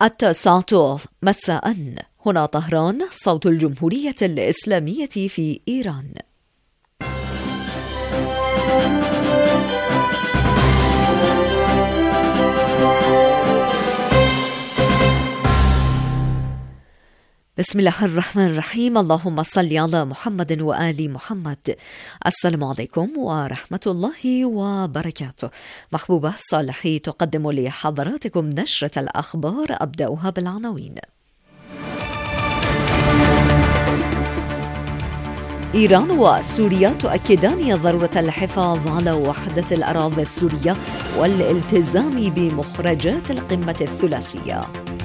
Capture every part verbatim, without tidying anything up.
التاسعة مساء. هنا طهران، صوت الجمهورية الإسلامية في إيران. بسم الله الرحمن الرحيم. اللهم صل على محمد وآل محمد. السلام عليكم ورحمة الله وبركاته. محبوبة صالحي تقدم لحضراتكم نشرة الأخبار، أبدأها بالعناوين. إيران وسوريا تؤكدان ضرورة الحفاظ على وحدة الأراضي السورية والالتزام بمخرجات القمة الثلاثية.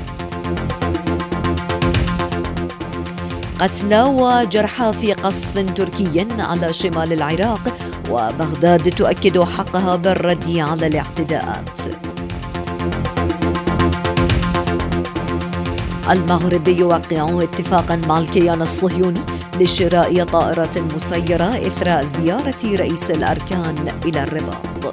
قتلى وجرحى في قصف تركي على شمال العراق، وبغداد تؤكد حقها بالرد على الاعتداءات. المغرب يوقع اتفاقا مع الكيان الصهيوني لشراء طائرة مسيرة إثر زيارة رئيس الأركان إلى الرباط.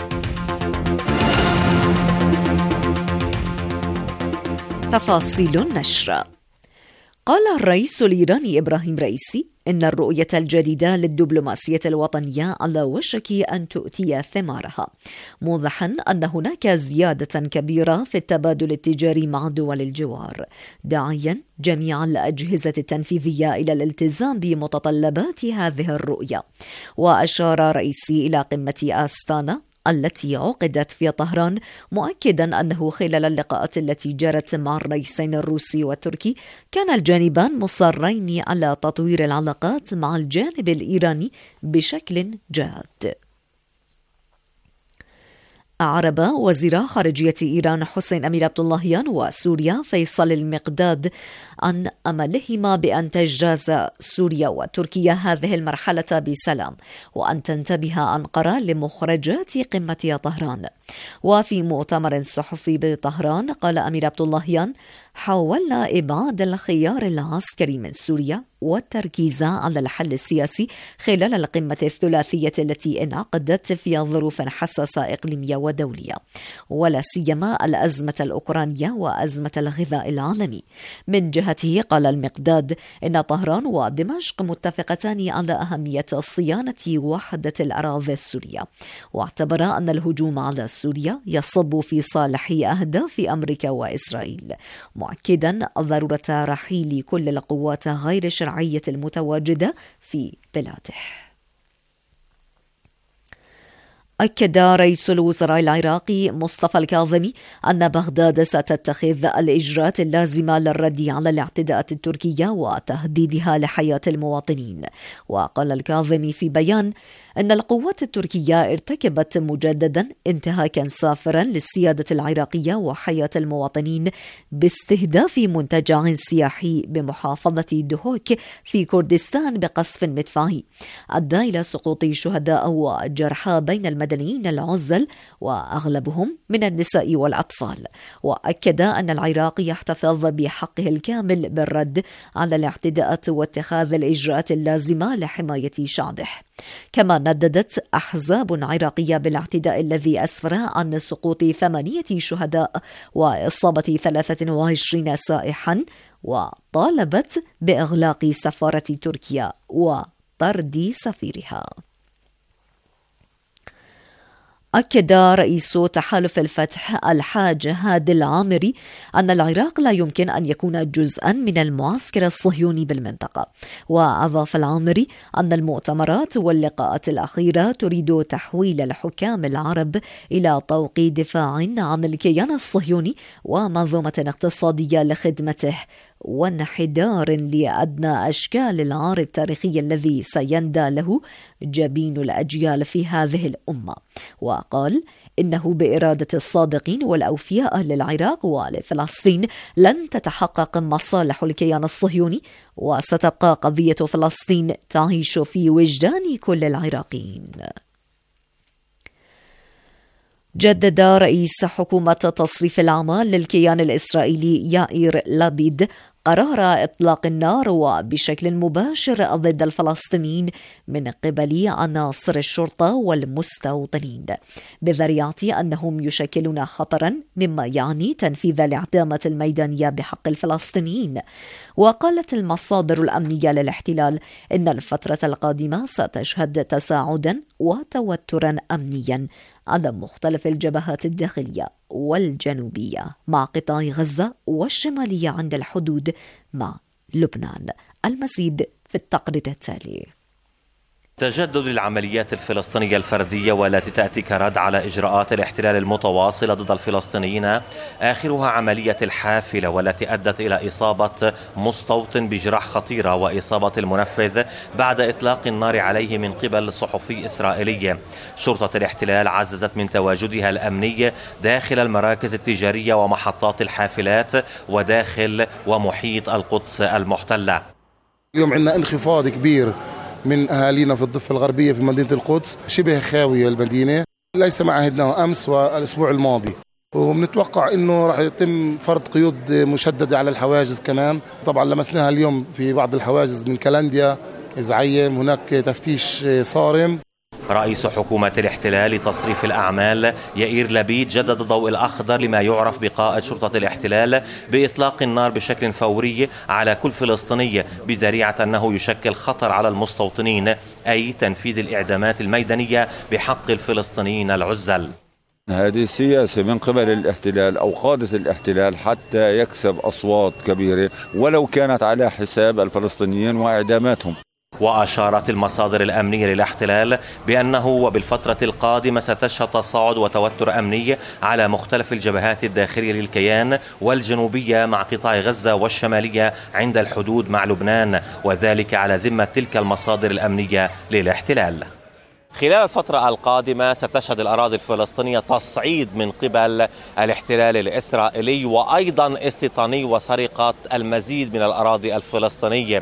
تفاصيل النشر. قال الرئيس الإيراني إبراهيم رئيسي إن الرؤية الجديدة للدبلوماسية الوطنية على وشك أن تؤتي ثمارها، موضحا أن هناك زيادة كبيرة في التبادل التجاري مع دول الجوار، داعيا جميع الأجهزة التنفيذية إلى الالتزام بمتطلبات هذه الرؤية. وأشار رئيسي إلى قمة آستانا التي عقدت في طهران، مؤكدا أنه خلال اللقاءات التي جرت مع الرئيسين الروسي والتركي كان الجانبان مصرين على تطوير العلاقات مع الجانب الإيراني بشكل جاد. أعرب وزير خارجية إيران حسين أمير عبد اللهيان وسوريا فيصل المقداد عن أملهما بأن تجتاز سوريا وتركيا هذه المرحلة بسلام، وأن تنتبه أنقرة لمخرجات قمة طهران. وفي مؤتمر صحفي بطهران قال أمير عبد اللهيان: حاولنا إبعاد الخيار العسكري من سوريا والتركيز على الحل السياسي خلال القمة الثلاثية التي انعقدت في ظروف حساسة إقليمية ودولية، ولا سيما الأزمة الأوكرانية وأزمة الغذاء العالمي. من جهته قال المقداد إن طهران ودمشق متفقتان على أهمية صيانة وحدة الأراضي السورية، واعتبر أن الهجوم على سوريا يصب في صالح أهداف أمريكا وإسرائيل، مؤكدا ضرورة رحيل كل القوات غير الشرعية المتواجدة في بلاده. أكد رئيس الوزراء العراقي مصطفى الكاظمي أن بغداد ستتخذ الإجراءات اللازمة للرد على الاعتداءات التركية وتهديدها لحياة المواطنين. وقال الكاظمي في بيان أن القوات التركية ارتكبت مجددا انتهاكا سافرا للسيادة العراقية وحياة المواطنين باستهداف منتجع سياحي بمحافظة دهوك في كردستان بقصف مدفعي أدى إلى سقوط شهداء وجرحى بين المدنيين العزل، وأغلبهم من النساء والأطفال. وأكد أن العراق يحتفظ بحقه الكامل بالرد على الاعتداءات واتخاذ الإجراءات اللازمة لحماية شعبه. كما نددت أحزاب عراقية بالاعتداء الذي أسفر عن سقوط ثمانية شهداء وإصابة ثلاثة وعشرين سائحا، وطالبت بإغلاق سفارة تركيا وطرد سفيرها. أكد رئيس تحالف الفتح الحاج هادي العامري أن العراق لا يمكن أن يكون جزءا من المعسكر الصهيوني بالمنطقة. وأضاف العامري أن المؤتمرات واللقاءات الأخيرة تريد تحويل الحكام العرب إلى طوق دفاع عن الكيان الصهيوني ومنظومة اقتصادية لخدمته، وانحدار لأدنى أشكال العار التاريخي الذي سيندى له جبين الأجيال في هذه الأمة. وقال إنه بإرادة الصادقين والأوفياء للعراق ولفلسطين لن تتحقق مصالح الكيان الصهيوني، وستبقى قضية فلسطين تعيش في وجدان كل العراقيين. جدد رئيس حكومة تصريف الأعمال للكيان الإسرائيلي يائير لابيد قرار إطلاق النار وبشكل مباشر ضد الفلسطينيين من قبل عناصر الشرطة والمستوطنين، بذريعة أنهم يشكلون خطرا مما يعني تنفيذ الإعدامات الميدانية بحق الفلسطينيين. وقالت المصادر الأمنية للاحتلال إن الفترة القادمة ستشهد تصاعدا وتوترا أمنيا على مختلف الجبهات الداخلية والجنوبية مع قطاع غزة والشمالية عند الحدود مع لبنان. المزيد في التقرير التالي. تجدد العمليات الفلسطينية الفردية والتي تأتي كرد على إجراءات الاحتلال المتواصلة ضد الفلسطينيين، آخرها عملية الحافلة والتي أدت إلى إصابة مستوطن بجراح خطيرة وإصابة المنفذ بعد إطلاق النار عليه من قبل صحفي إسرائيلي. شرطة الاحتلال عززت من تواجدها الأمني داخل المراكز التجارية ومحطات الحافلات وداخل ومحيط القدس المحتلة. اليوم عندنا انخفاض كبير من أهالينا في الضفة الغربية في مدينة القدس، شبه خاوية المدينة، ليس ما عهدناه أمس والأسبوع الماضي، وبنتوقع أنه راح يتم فرض قيود مشددة على الحواجز كمان. طبعا لمسناها اليوم في بعض الحواجز من كلنديا زعيم، هناك تفتيش صارم. رئيس حكومة الاحتلال لتصريف الأعمال يائير لبيد جدد الضوء الأخضر لما يعرف بقائد شرطة الاحتلال بإطلاق النار بشكل فوري على كل فلسطيني، بذريعة أنه يشكل خطر على المستوطنين، أي تنفيذ الإعدامات الميدانية بحق الفلسطينيين العزل. هذه السياسة من قبل الاحتلال أو قادة الاحتلال حتى يكسب أصوات كبيرة ولو كانت على حساب الفلسطينيين وإعداماتهم. وأشارت المصادر الأمنية للاحتلال بأنه وبالفترة القادمة ستشهد تصاعد وتوتر أمني على مختلف الجبهات الداخلية للكيان والجنوبية مع قطاع غزة والشمالية عند الحدود مع لبنان، وذلك على ذمة تلك المصادر الأمنية للاحتلال. خلال الفترة القادمة ستشهد الأراضي الفلسطينية تصعيد من قبل الاحتلال الإسرائيلي وأيضا استيطاني وسرقة المزيد من الأراضي الفلسطينية،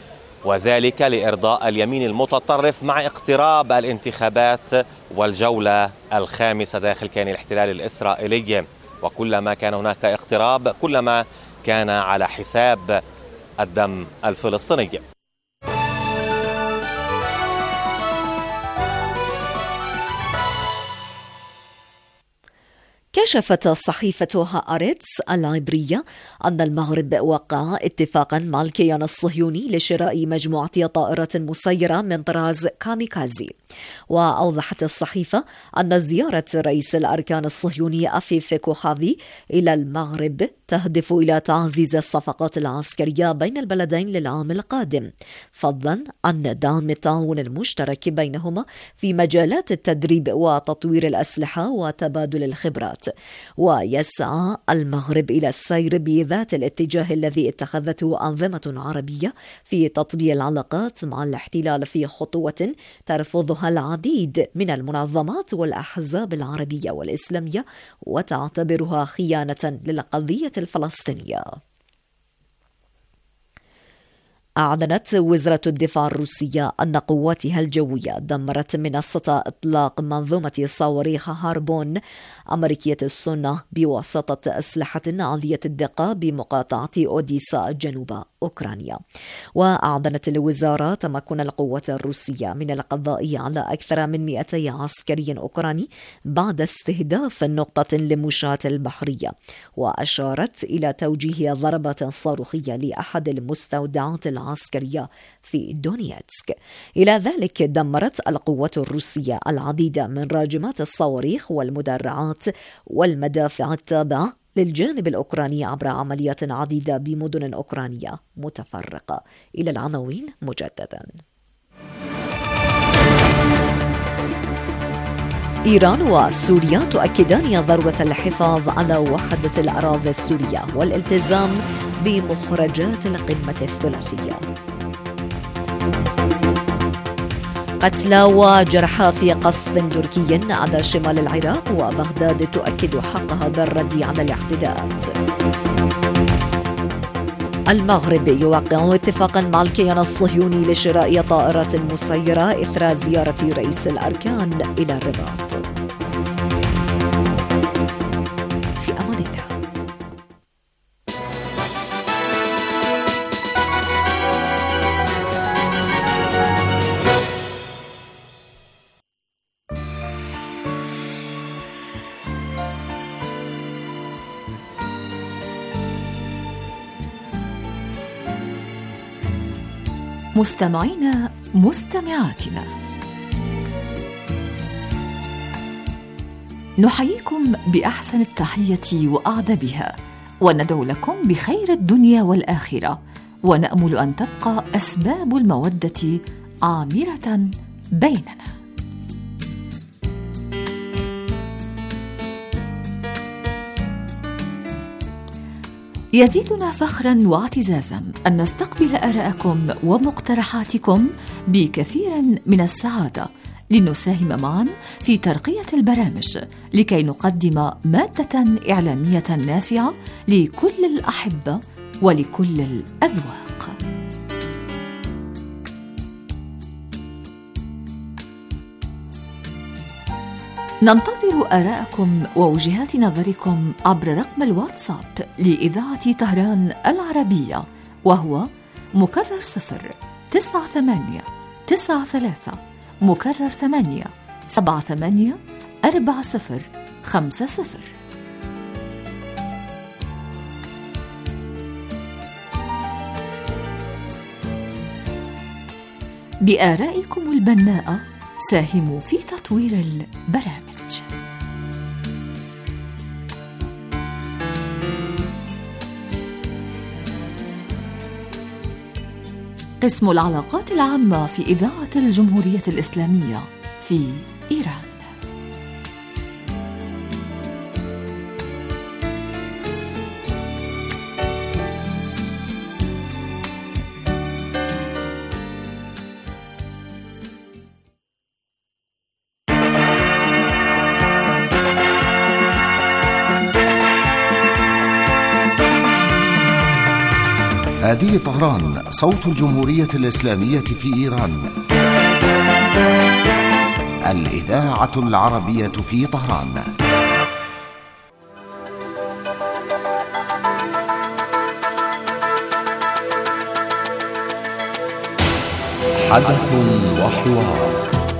وذلك لإرضاء اليمين المتطرف مع اقتراب الانتخابات والجولة الخامسة داخل كيان الاحتلال الإسرائيلي. وكلما كان هناك اقتراب كلما كان على حساب الدم الفلسطيني. كشفت صحيفة هآرتس العبرية أن المغرب وقع اتفاقا مع الكيان الصهيوني لشراء مجموعة طائرات مسيرة من طراز كاميكازي. وأوضحت الصحيفة أن زيارة رئيس الأركان الصهيوني أفيف كوخافي إلى المغرب تهدف إلى تعزيز الصفقات العسكرية بين البلدين للعام القادم، فضلا عن دعم التعاون المشترك بينهما في مجالات التدريب وتطوير الأسلحة وتبادل الخبرات. ويسعى المغرب إلى السير بذات الاتجاه الذي اتخذته أنظمة عربية في تطبيع العلاقات مع الاحتلال في خطوة ترفضها العديد من المنظمات والأحزاب العربية والإسلامية وتعتبرها خيانة للقضية الفلسطينية. أعلنت وزارة الدفاع الروسية أن قواتها الجوية دمرت منصة إطلاق منظومة صواريخ هاربون أمريكية الصنع بواسطة أسلحة عالية الدقة بمقاطعة أوديسا جنوب أوكرانيا. وأعلنت الوزارة تمكن القوات الروسية من القضاء على أكثر من مئتي عسكري أوكراني بعد استهداف نقطة للمشاة البحرية، وأشارت إلى توجيه ضربة صاروخية لأحد المستودعات العسكرية في دونيتسك. إلى ذلك دمرت القوات الروسية العديد من راجمات الصواريخ والمدرعات والمدافع التابعة للجانب الأوكراني عبر عمليات عديدة بمدن أوكرانية متفرقة. إلى العناوين مجددا. إيران وسوريا تؤكدان ضرورة الحفاظ على وحدة الأراضي السورية والالتزام بمخرجات القمة الثلاثية. قتلى وجرحى في قصف تركي على شمال العراق، وبغداد تؤكد حقها بالرد على الاعتداءات. المغرب يوقع اتفاقا مع الكيان الصهيوني لشراء طائرات مسيرة إثر زيارة رئيس الأركان إلى الرباط. في أمان الله. مستمعينا مستمعاتنا، نحييكم بأحسن التحية وأعذبها، وندعو لكم بخير الدنيا والآخرة، ونأمل أن تبقى أسباب المودة عامرة بيننا. يزيدنا فخرا واعتزازا أن نستقبل آراءكم ومقترحاتكم بكثير من السعادة، لنساهم معا في ترقية البرامج لكي نقدم مادة إعلامية نافعة لكل الأحبة ولكل الأذواق. ننتظر آراءكم ووجهات نظركم عبر رقم الواتساب لإذاعة طهران العربية، وهو مكرر صفر تسعة ثمانية تسعة ثلاثة مكرر ثمانية سبعة ثمانية أربعة صفر خمسة صفر. بآرائكم البناءة ساهموا في تطوير البرامج. قسم العلاقات العامة في إذاعة الجمهورية الإسلامية في إيران. هذه طهران، صوت الجمهورية الإسلامية في إيران، الإذاعة العربية في طهران. حدث وحوار.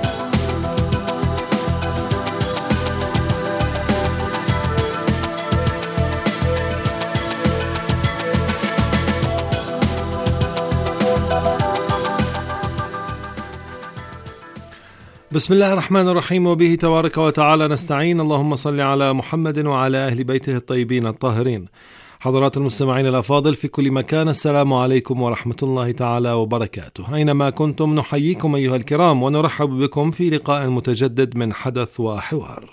بسم الله الرحمن الرحيم، وبه تبارك وتعالى نستعين. اللهم صل على محمد وعلى أهل بيته الطيبين الطاهرين. حضرات المستمعين الأفاضل في كل مكان، السلام عليكم ورحمة الله تعالى وبركاته. أينما كنتم نحييكم أيها الكرام، ونرحب بكم في لقاء متجدد من حدث وحوار.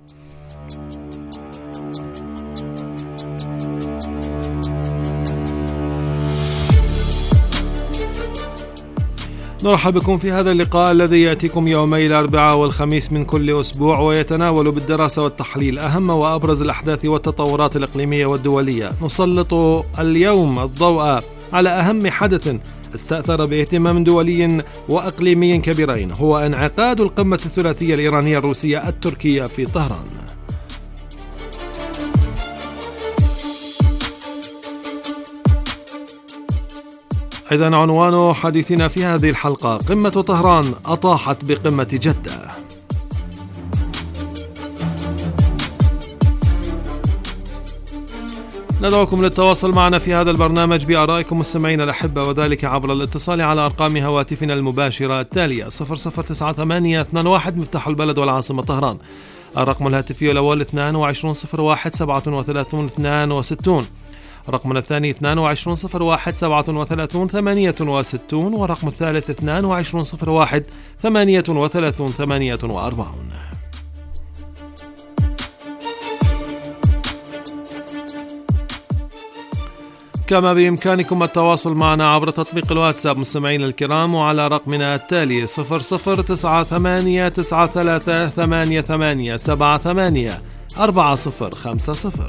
نرحب بكم في هذا اللقاء الذي يأتيكم يومي الأربعاء والخميس من كل أسبوع، ويتناول بالدراسة والتحليل أهم وأبرز الأحداث والتطورات الإقليمية والدولية. نسلط اليوم الضوء على أهم حدث استأثر باهتمام دولي وإقليمي كبيرين، هو انعقاد القمة الثلاثية الإيرانية الروسية التركية في طهران. إذن عنوان حديثنا في هذه الحلقة: قمة طهران أطاحت بقمة جدة. ندعوكم للتواصل معنا في هذا البرنامج بآرائكم مستمعين الأحبة، وذلك عبر الاتصال على أرقام هواتفنا المباشرة التالية: صفر صفر تسعة ثمانية اثنان واحد مفتاح البلد والعاصمة طهران، الرقم الهاتفي الأول اثنان وعشرون صفر واحد سبعة وثلاثون اثنان وستون، رقمنا الثاني اثنان وعشرون صفر واحد سبعة وثلاثون ثمانية وستون، ورقم الثالث اثنان وعشرون صفر واحد ثمانية وثلاثون ثمانية وأربعون. كما بإمكانكم التواصل معنا عبر تطبيق الواتساب مستمعين الكرام، وعلى رقمنا التالي صفر صفر تسعة ثمانية تسعة ثلاثة ثمانية ثمانية سبعة ثمانية أربعة صفر خمسة صفر.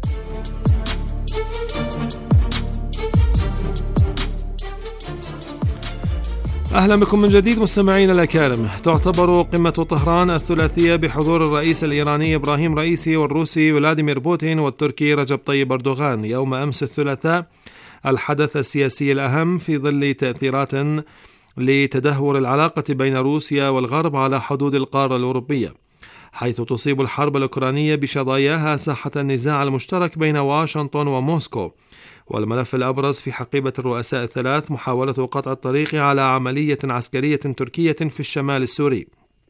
أهلا بكم من جديد مستمعين الأكارم. تعتبر قمة طهران الثلاثية بحضور الرئيس الإيراني إبراهيم رئيسي والروسي فلاديمير بوتين والتركي رجب طيب أردوغان يوم أمس الثلاثاء الحدث السياسي الأهم في ظل تأثيرات لتدهور العلاقة بين روسيا والغرب على حدود القارة الأوروبية، حيث تصيب الحرب الأوكرانية بشظاياها ساحة النزاع المشترك بين واشنطن وموسكو، والملف الأبرز في حقيبة الرؤساء الثلاث محاولة قطع الطريق على عملية عسكرية تركية في الشمال السوري.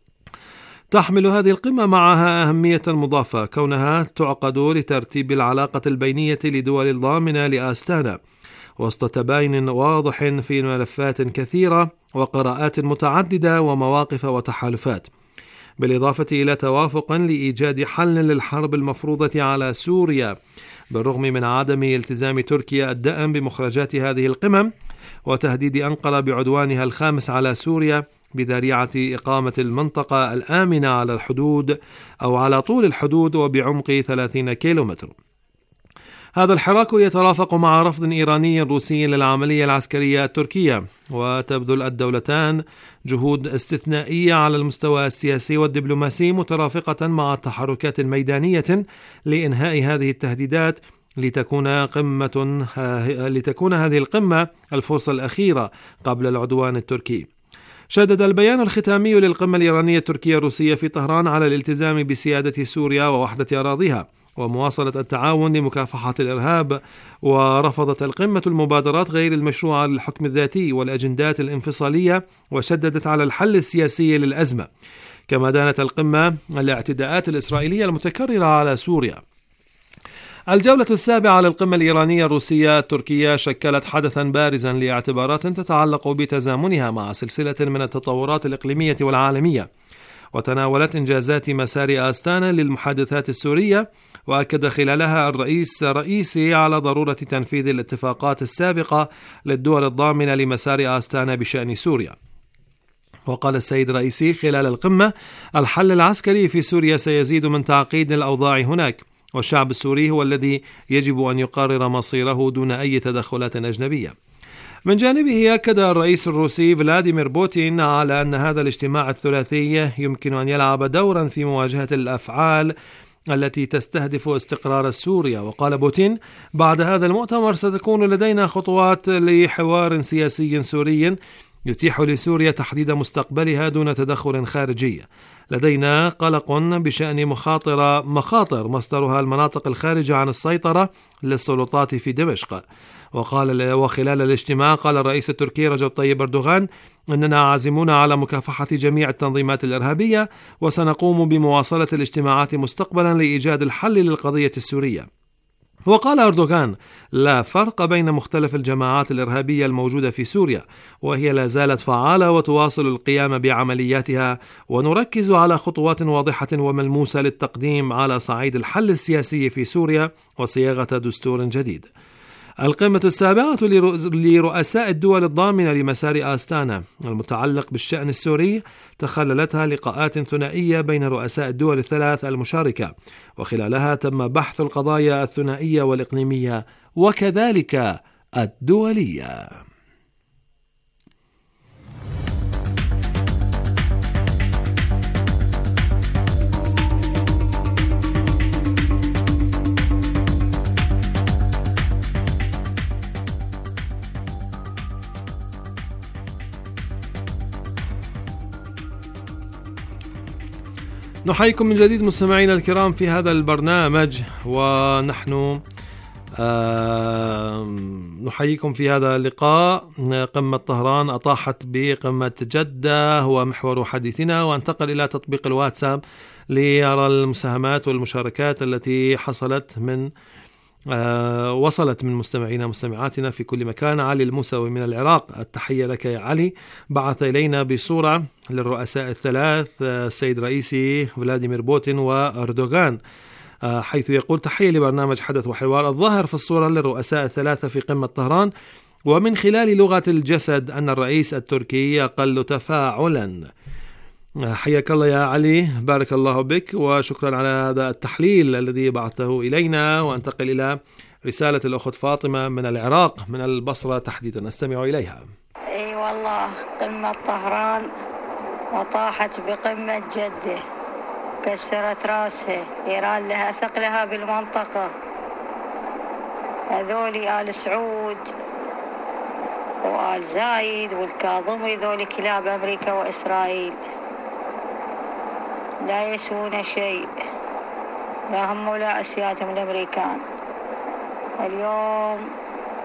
تحمل هذه القمة معها أهمية مضافة كونها تعقد لترتيب العلاقة البينية لدول الضامنة لآستانا وسط تباين واضح في ملفات كثيرة وقراءات متعددة ومواقف وتحالفات، بالإضافة إلى توافق لإيجاد حل للحرب المفروضة على سوريا بالرغم من عدم التزام تركيا الدائم بمخرجات هذه القمم وتهديد أنقرة بعدوانها الخامس على سوريا بذريعة إقامة المنطقة الآمنة على الحدود أو على طول الحدود وبعمق ثلاثين كيلومتر. هذا الحراك يترافق مع رفض إيراني روسي للعملية العسكرية التركية، وتبذل الدولتان جهود استثنائية على المستوى السياسي والدبلوماسي مترافقة مع التحركات الميدانية لإنهاء هذه التهديدات لتكون قمة لتكون هذه القمة الفرصة الأخيرة قبل العدوان التركي. شدد البيان الختامي للقمة الإيرانية التركية الروسية في طهران على الالتزام بسيادة سوريا ووحدة أراضيها ومواصلة التعاون لمكافحة الإرهاب، ورفضت القمة المبادرات غير المشروعة للحكم الذاتي والأجندات الانفصالية وشددت على الحل السياسي للأزمة. كما دانت القمة الاعتداءات الإسرائيلية المتكررة على سوريا. الجولة السابعة للقمة الإيرانية الروسية التركية شكلت حدثا بارزا لاعتبارات تتعلق بتزامنها مع سلسلة من التطورات الإقليمية والعالمية، وتناولت إنجازات مسار آستانا للمحادثات السورية، وأكد خلالها الرئيس الرئيسي على ضرورة تنفيذ الاتفاقات السابقة للدول الضامنة لمسار آستانا بشأن سوريا. وقال السيد الرئيسي خلال القمة: الحل العسكري في سوريا سيزيد من تعقيد الأوضاع هناك، والشعب السوري هو الذي يجب أن يقرر مصيره دون أي تدخلات أجنبية. من جانبه أكد الرئيس الروسي فلاديمير بوتين على أن هذا الاجتماع الثلاثي يمكن أن يلعب دورا في مواجهة الأفعال التي تستهدف استقرار سوريا. وقال بوتين: بعد هذا المؤتمر ستكون لدينا خطوات لحوار سياسي سوري يتيح لسوريا تحديد مستقبلها دون تدخل خارجي. لدينا قلق بشأن مخاطر مخاطر مصدرها المناطق الخارجة عن السيطرة للسلطات في دمشق. وقال وخلال الاجتماع قال الرئيس التركي رجب طيب أردوغان: أننا عازمون على مكافحة جميع التنظيمات الإرهابية، وسنقوم بمواصلة الاجتماعات مستقبلا لإيجاد الحل للقضية السورية. وقال أردوغان: لا فرق بين مختلف الجماعات الإرهابية الموجودة في سوريا، وهي لا زالت فعالة وتواصل القيام بعملياتها، ونركز على خطوات واضحة وملموسة للتقديم على صعيد الحل السياسي في سوريا وصياغة دستور جديد. القمة السابعة لرؤساء الدول الضامنة لمسار آستانا المتعلق بالشأن السوري تخللتها لقاءات ثنائية بين رؤساء الدول الثلاث المشاركة، وخلالها تم بحث القضايا الثنائية والإقليمية وكذلك الدولية. نحييكم من جديد مستمعينا الكرام في هذا البرنامج، ونحن آه نحييكم في هذا اللقاء. قمة طهران أطاحت بقمة جدة هو محور حديثنا، وانتقل إلى تطبيق الواتساب ليرى المساهمات والمشاركات التي حصلت من آه وصلت من مستمعينا مستمعاتنا في كل مكان. علي الموسوي من العراق: التحية لك يا علي، بعث إلينا بصورة للرؤساء الثلاث السيد رئيسي فلاديمير بوتين وأردوغان، آه حيث يقول: تحية لبرنامج حدث وحوار. الظاهر في الصورة للرؤساء الثلاثة في قمة طهران ومن خلال لغة الجسد أن الرئيس التركي أقل تفاعلا. حياك الله يا علي، بارك الله بك، وشكرا على هذا التحليل الذي بعثته إلينا. وانتقل إلى رسالة الأخت فاطمة من العراق، من البصرة تحديدا، نستمع إليها. أي والله قمة طهران وطاحت بقمة جدة، كسرت راسها. إيران لها ثقلها بالمنطقة، هذولي آل سعود وآل زايد والكاظمي، ذولي كلاب أمريكا وإسرائيل، لا يسوون شيء، لا هم ولا أسيادهم الأمريكان. اليوم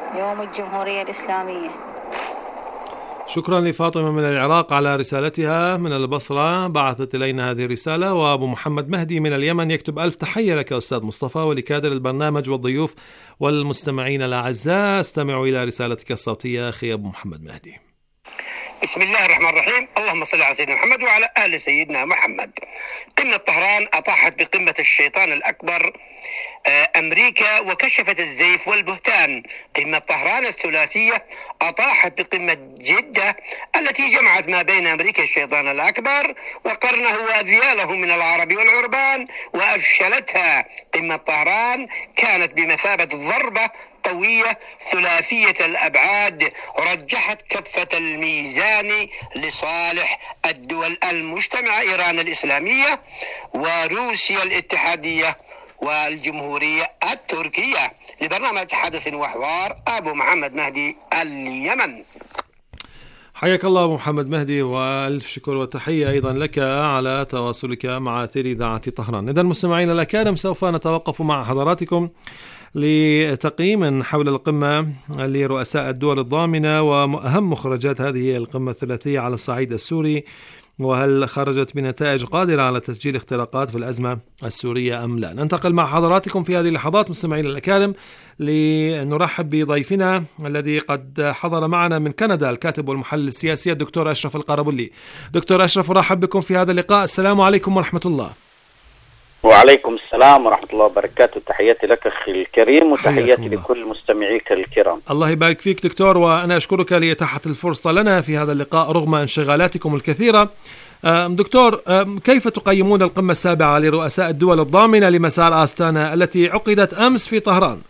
يوم الجمهورية الإسلامية. شكرا لفاطمة من العراق على رسالتها من البصرة، بعثت إلينا هذه الرسالة. وأبو محمد مهدي من اليمن يكتب: ألف تحية لك أستاذ مصطفى ولكادر البرنامج والضيوف والمستمعين الأعزاء. استمعوا إلى رسالتك الصوتية أخي أبو محمد مهدي. بسم الله الرحمن الرحيم. اللهم صل على سيدنا محمد وعلى آل سيدنا محمد. قمة طهران أطاحت بقمة الشيطان الأكبر أمريكا وكشفت الزيف والبهتان. قمة طهران الثلاثية أطاحت بقمة جدة التي جمعت ما بين أمريكا الشيطان الأكبر وقرنه وأذياله من العرب والعربان وأفشلتها. قمة طهران كانت بمثابة ضربة قوية ثلاثية الأبعاد رجحت كفة الميزان لصالح الدول المجتمعة، إيران الإسلامية وروسيا الاتحادية والجمهورية التركية. لبرنامج حدث وحوار أبو محمد مهدي اليمن. حياك الله أبو محمد مهدي، وألف شكر وتحية أيضا لك على تواصلك مع أثير إذاعة طهران. إذن مستمعينا الأكارم، سوف نتوقف مع حضراتكم لتقييم حول القمة لرؤساء الدول الضامنة وأهم مخرجات هذه القمة الثلاثية على الصعيد السوري، وهل خرجت بنتائج قادرة على تسجيل اختراقات في الأزمة السورية أم لا. ننتقل مع حضراتكم في هذه اللحظات مستمعينا الأكارم لنرحب بضيفنا الذي قد حضر معنا من كندا، الكاتب والمحلل السياسي الدكتور أشرف القربلي. دكتور أشرف، أرحب بكم في هذا اللقاء. السلام عليكم ورحمة الله. وعليكم السلام ورحمة الله وبركاته. تحياتي لك أخي الكريم وتحياتي لكل مستمعيك الكرام. الله يبارك فيك دكتور، وأنا أشكرك لإتاحة الفرصة لنا في هذا اللقاء رغم انشغالاتكم الكثيرة. دكتور، كيف تقيمون القمة السابعة لرؤساء الدول الضامنة لمسار آستانا التي عقدت أمس في طهران؟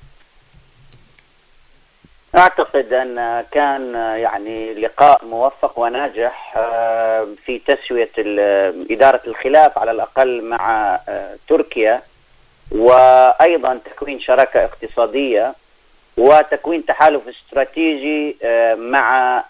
أعتقد أن كان يعني لقاء موفق وناجح في تسوية إدارة الخلاف على الأقل مع تركيا، وأيضا تكوين شراكة اقتصادية وتكوين تحالف استراتيجي مع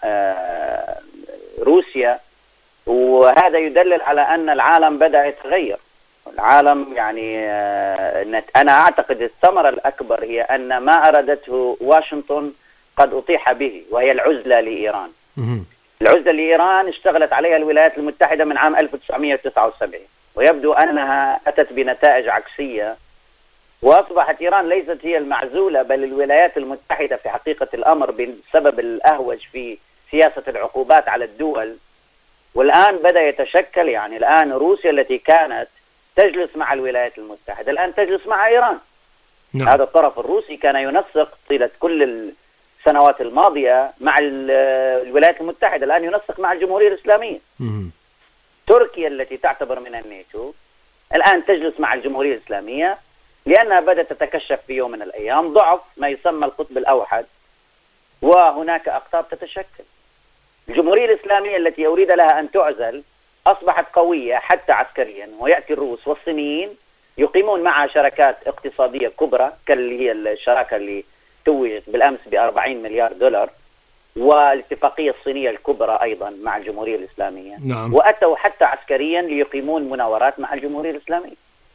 روسيا. وهذا يدلل على أن العالم بدأ يتغير. العالم يعني أنا أعتقد الثمرة الأكبر هي أن ما أرادته واشنطن قد أطيح به، وهي العزلة لإيران. العزلة لإيران اشتغلت عليها الولايات المتحدة من عام ألف وتسعمائة وتسعة وسبعين، ويبدو أنها أتت بنتائج عكسية، وأصبحت إيران ليست هي المعزولة بل الولايات المتحدة في حقيقة الأمر بسبب الأهوج في سياسة العقوبات على الدول. والآن بدأ يتشكل يعني الآن روسيا التي كانت تجلس مع الولايات المتحدة الآن تجلس مع إيران. نعم. هذا الطرف الروسي كان ينسق طيلة كل السنوات الماضية مع الولايات المتحدة، الآن ينسق مع الجمهورية الإسلامية. مم. تركيا التي تعتبر من الناتو الآن تجلس مع الجمهورية الإسلامية لأنها بدأت تتكشف في يوم من الأيام ضعف ما يسمى القطب الأوحد، وهناك أقطاب تتشكل. الجمهورية الإسلامية التي أريد لها أن تعزل أصبحت قوية حتى عسكريا، ويأتي الروس والصينيين يقيمون معها شراكات اقتصادية كبرى كاللي هي الشراكة اللي توجت بالأمس بأربعين مليار دولار، والاتفاقية الصينية الكبرى أيضا مع الجمهورية الإسلامية. نعم. وأتوا حتى عسكريا ليقيمون مناورات مع الجمهورية الإسلامية.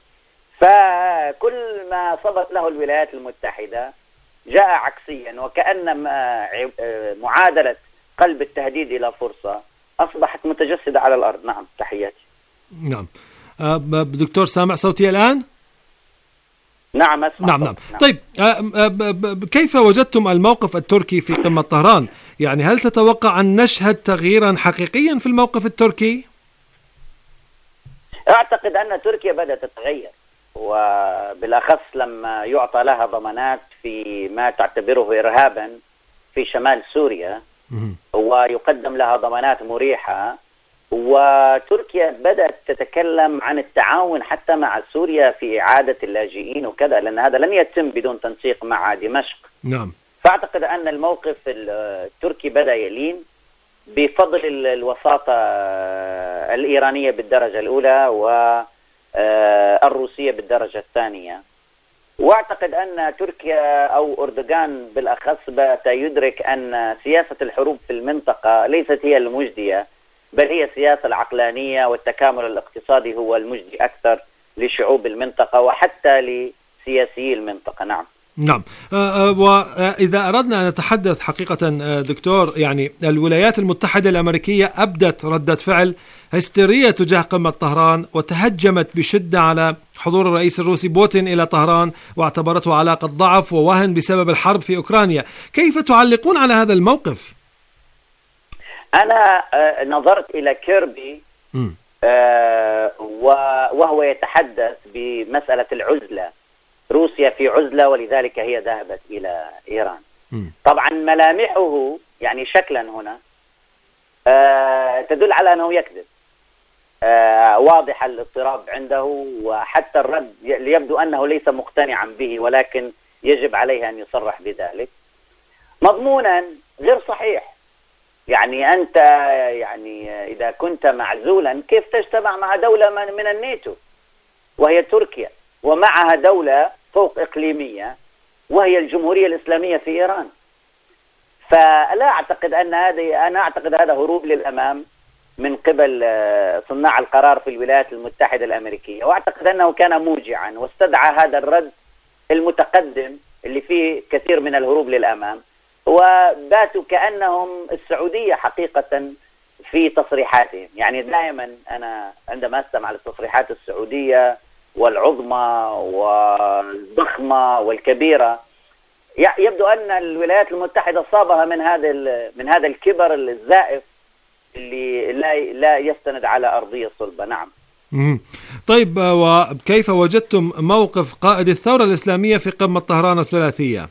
فكل ما صبت له الولايات المتحدة جاء عكسيا، وكأن معادلة قلب التهديد إلى فرصة أصبحت متجسدة على الأرض. نعم، تحياتي. نعم. دكتور، سامع صوتي الآن؟ نعم أسمع. نعم نعم. نعم. طيب، كيف وجدتم الموقف التركي في قمة طهران؟ يعني هل تتوقع أن نشهد تغييرا حقيقيا في الموقف التركي؟ أعتقد أن تركيا بدأت تتغير، وبالأخص لما يعطى لها ضمانات في ما تعتبره إرهابا في شمال سوريا، ويقدم لها ضمانات مريحة. وتركيا بدأت تتكلم عن التعاون حتى مع سوريا في إعادة اللاجئين وكذا، لأن هذا لن يتم بدون تنسيق مع دمشق. نعم. فأعتقد أن الموقف التركي بدأ يلين بفضل الوساطة الإيرانية بالدرجة الأولى والروسية بالدرجة الثانية. واعتقد أن تركيا أو أردوغان بالأخص بات يدرك أن سياسة الحروب في المنطقة ليست هي المجدية، بل هي السياسة العقلانية والتكامل الاقتصادي هو المجدي أكثر لشعوب المنطقة وحتى لسياسيي المنطقة. نعم. نعم. وإذا أردنا أن نتحدث حقيقة دكتور، يعني الولايات المتحدة الأمريكية أبدت ردة فعل هستيرية تجاه قمة طهران، وتهجمت بشدة على حضور الرئيس الروسي بوتين إلى طهران، واعتبرته علاقة ضعف ووهن بسبب الحرب في أوكرانيا. كيف تعلقون على هذا الموقف؟ أنا نظرت إلى كيربي وهو يتحدث بمسألة العزلة، روسيا في عزلة ولذلك هي ذهبت إلى إيران. طبعا ملامحه يعني شكلا هنا تدل على أنه يكذب، واضح الاضطراب عنده، وحتى الرد يبدو أنه ليس مقتنعا به، ولكن يجب عليه أن يصرح بذلك. مضمونا غير صحيح، يعني أنت يعني إذا كنت معزولا كيف تجتمع مع دولة من الناتو وهي تركيا، ومعها دولة فوق إقليمية وهي الجمهورية الإسلامية في إيران؟ فلا أعتقد أن هذا أنا أعتقد هذا هروب للأمام من قبل صناع القرار في الولايات المتحدة الأمريكية، وأعتقد أنه كان موجعا واستدعى هذا الرد المتقدم اللي فيه كثير من الهروب للأمام. وباتوا كأنهم السعودية حقيقة في تصريحاتهم، يعني دائما أنا عندما أستمع للتصريحات السعودية والعظمى والضخمة والكبيرة يبدو أن الولايات المتحدة صابها من هذا من هذا الكبر الزائف اللي لا لا يستند على أرضية صلبة. نعم. طيب، وكيف وجدتم موقف قائد الثورة الإسلامية في قمة طهران الثلاثية؟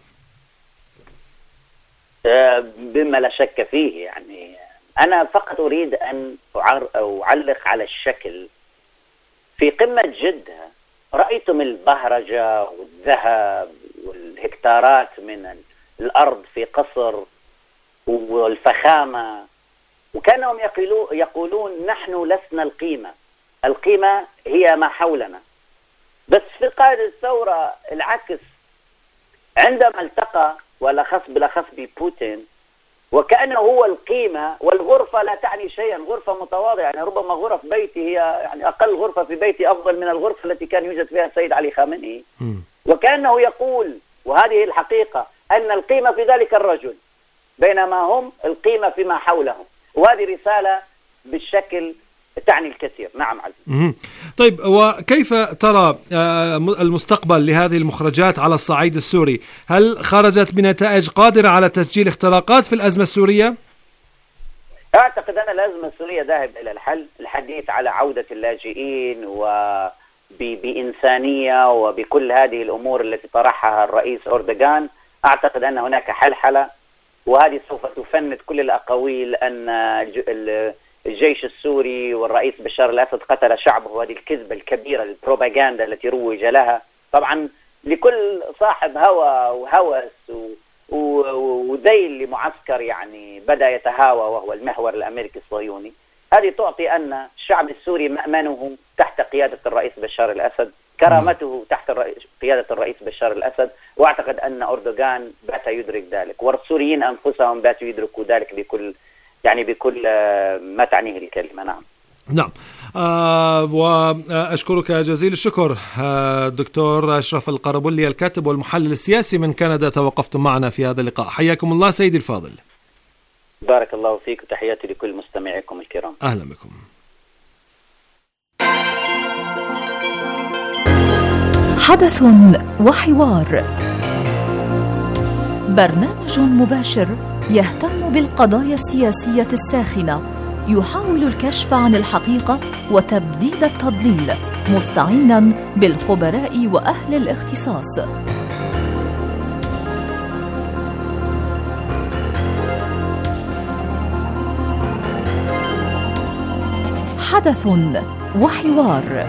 بما لا شك فيه، يعني أنا فقط أريد أن أعلق على الشكل. في قمة جدة رأيتم البهرجة والذهب والهكتارات من الأرض في قصر والفخامة، وكانهم يقولون نحن لسنا القيمة، القيمة هي ما حولنا. بس في قائد الثورة العكس، عندما التقى والأخص بالأخص ببوتين وكأنه هو القيمة، والغرفة لا تعني شيئا، غرفة متواضعة، يعني ربما غرف بيتي هي يعني أقل غرفة في بيتي أفضل من الغرفة التي كان يوجد فيها السيد علي خامنئي. وكأنه يقول، وهذه الحقيقة، أن القيمة في ذلك الرجل بينما هم القيمة فيما حولهم، وهذه رسالة بالشكل تعني الكثير. نعم عزيز. طيب، وكيف ترى المستقبل لهذه المخرجات على الصعيد السوري؟ هل خرجت بنتائج قادرة على تسجيل اختراقات في الأزمة السورية؟ أعتقد أن الأزمة السورية ذاهب إلى الحل. الحديث على عودة اللاجئين وبإنسانية وبكل هذه الأمور التي طرحها الرئيس أردوغان، أعتقد أن هناك حلحلة، وهذه سوف تفند كل الأقاويل أن الجيش السوري والرئيس بشار الأسد قتل شعبه، وهذه الكذبة الكبيرة البروباغندا التي روج لها. طبعا لكل صاحب هوى وهوس وذيل لمعسكر يعني بدأ يتهاوى وهو المحور الأمريكي الصهيوني. هذه تعطي أن الشعب السوري مأمنه تحت قيادة الرئيس بشار الأسد، كرامته تحت قيادة الرئيس بشار الأسد، وأعتقد أن أردوغان بات يدرك ذلك، والسوريين أنفسهم باتوا يدركوا ذلك بكل يعني بكل ما تعنيه الكلمة. نعم. نعم. آه وأشكرك جزيل الشكر آه دكتور أشرف القربلي، الكاتب والمحلل السياسي من كندا، توقفتم معنا في هذا اللقاء. حياكم الله سيدي الفاضل. بارك الله فيك، وتحياتي لكل مستمعيكم الكرام. أهلا بكم. حدث وحوار، برنامج مباشر يهتم بالقضايا السياسية الساخنة، يحاول الكشف عن الحقيقة وتبديد التضليل، مستعينا بالخبراء وأهل الاختصاص. حدث وحوار.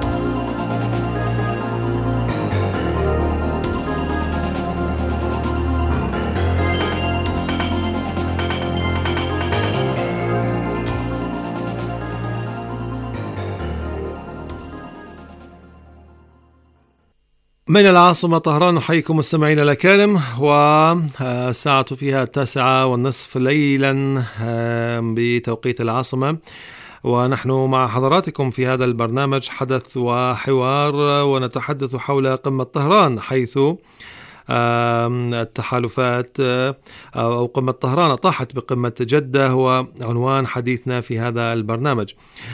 من العاصمة طهران نحييكم مستمعينا الأكارم، والساعة فيها التاسعة والنصف ليلا بتوقيت العاصمة، ونحن مع حضراتكم في هذا البرنامج حدث وحوار، ونتحدث حول قمة طهران، حيث التحالفات أو قمة طهران أطاحت بقمة جدة هو عنوان حديثنا في هذا البرنامج.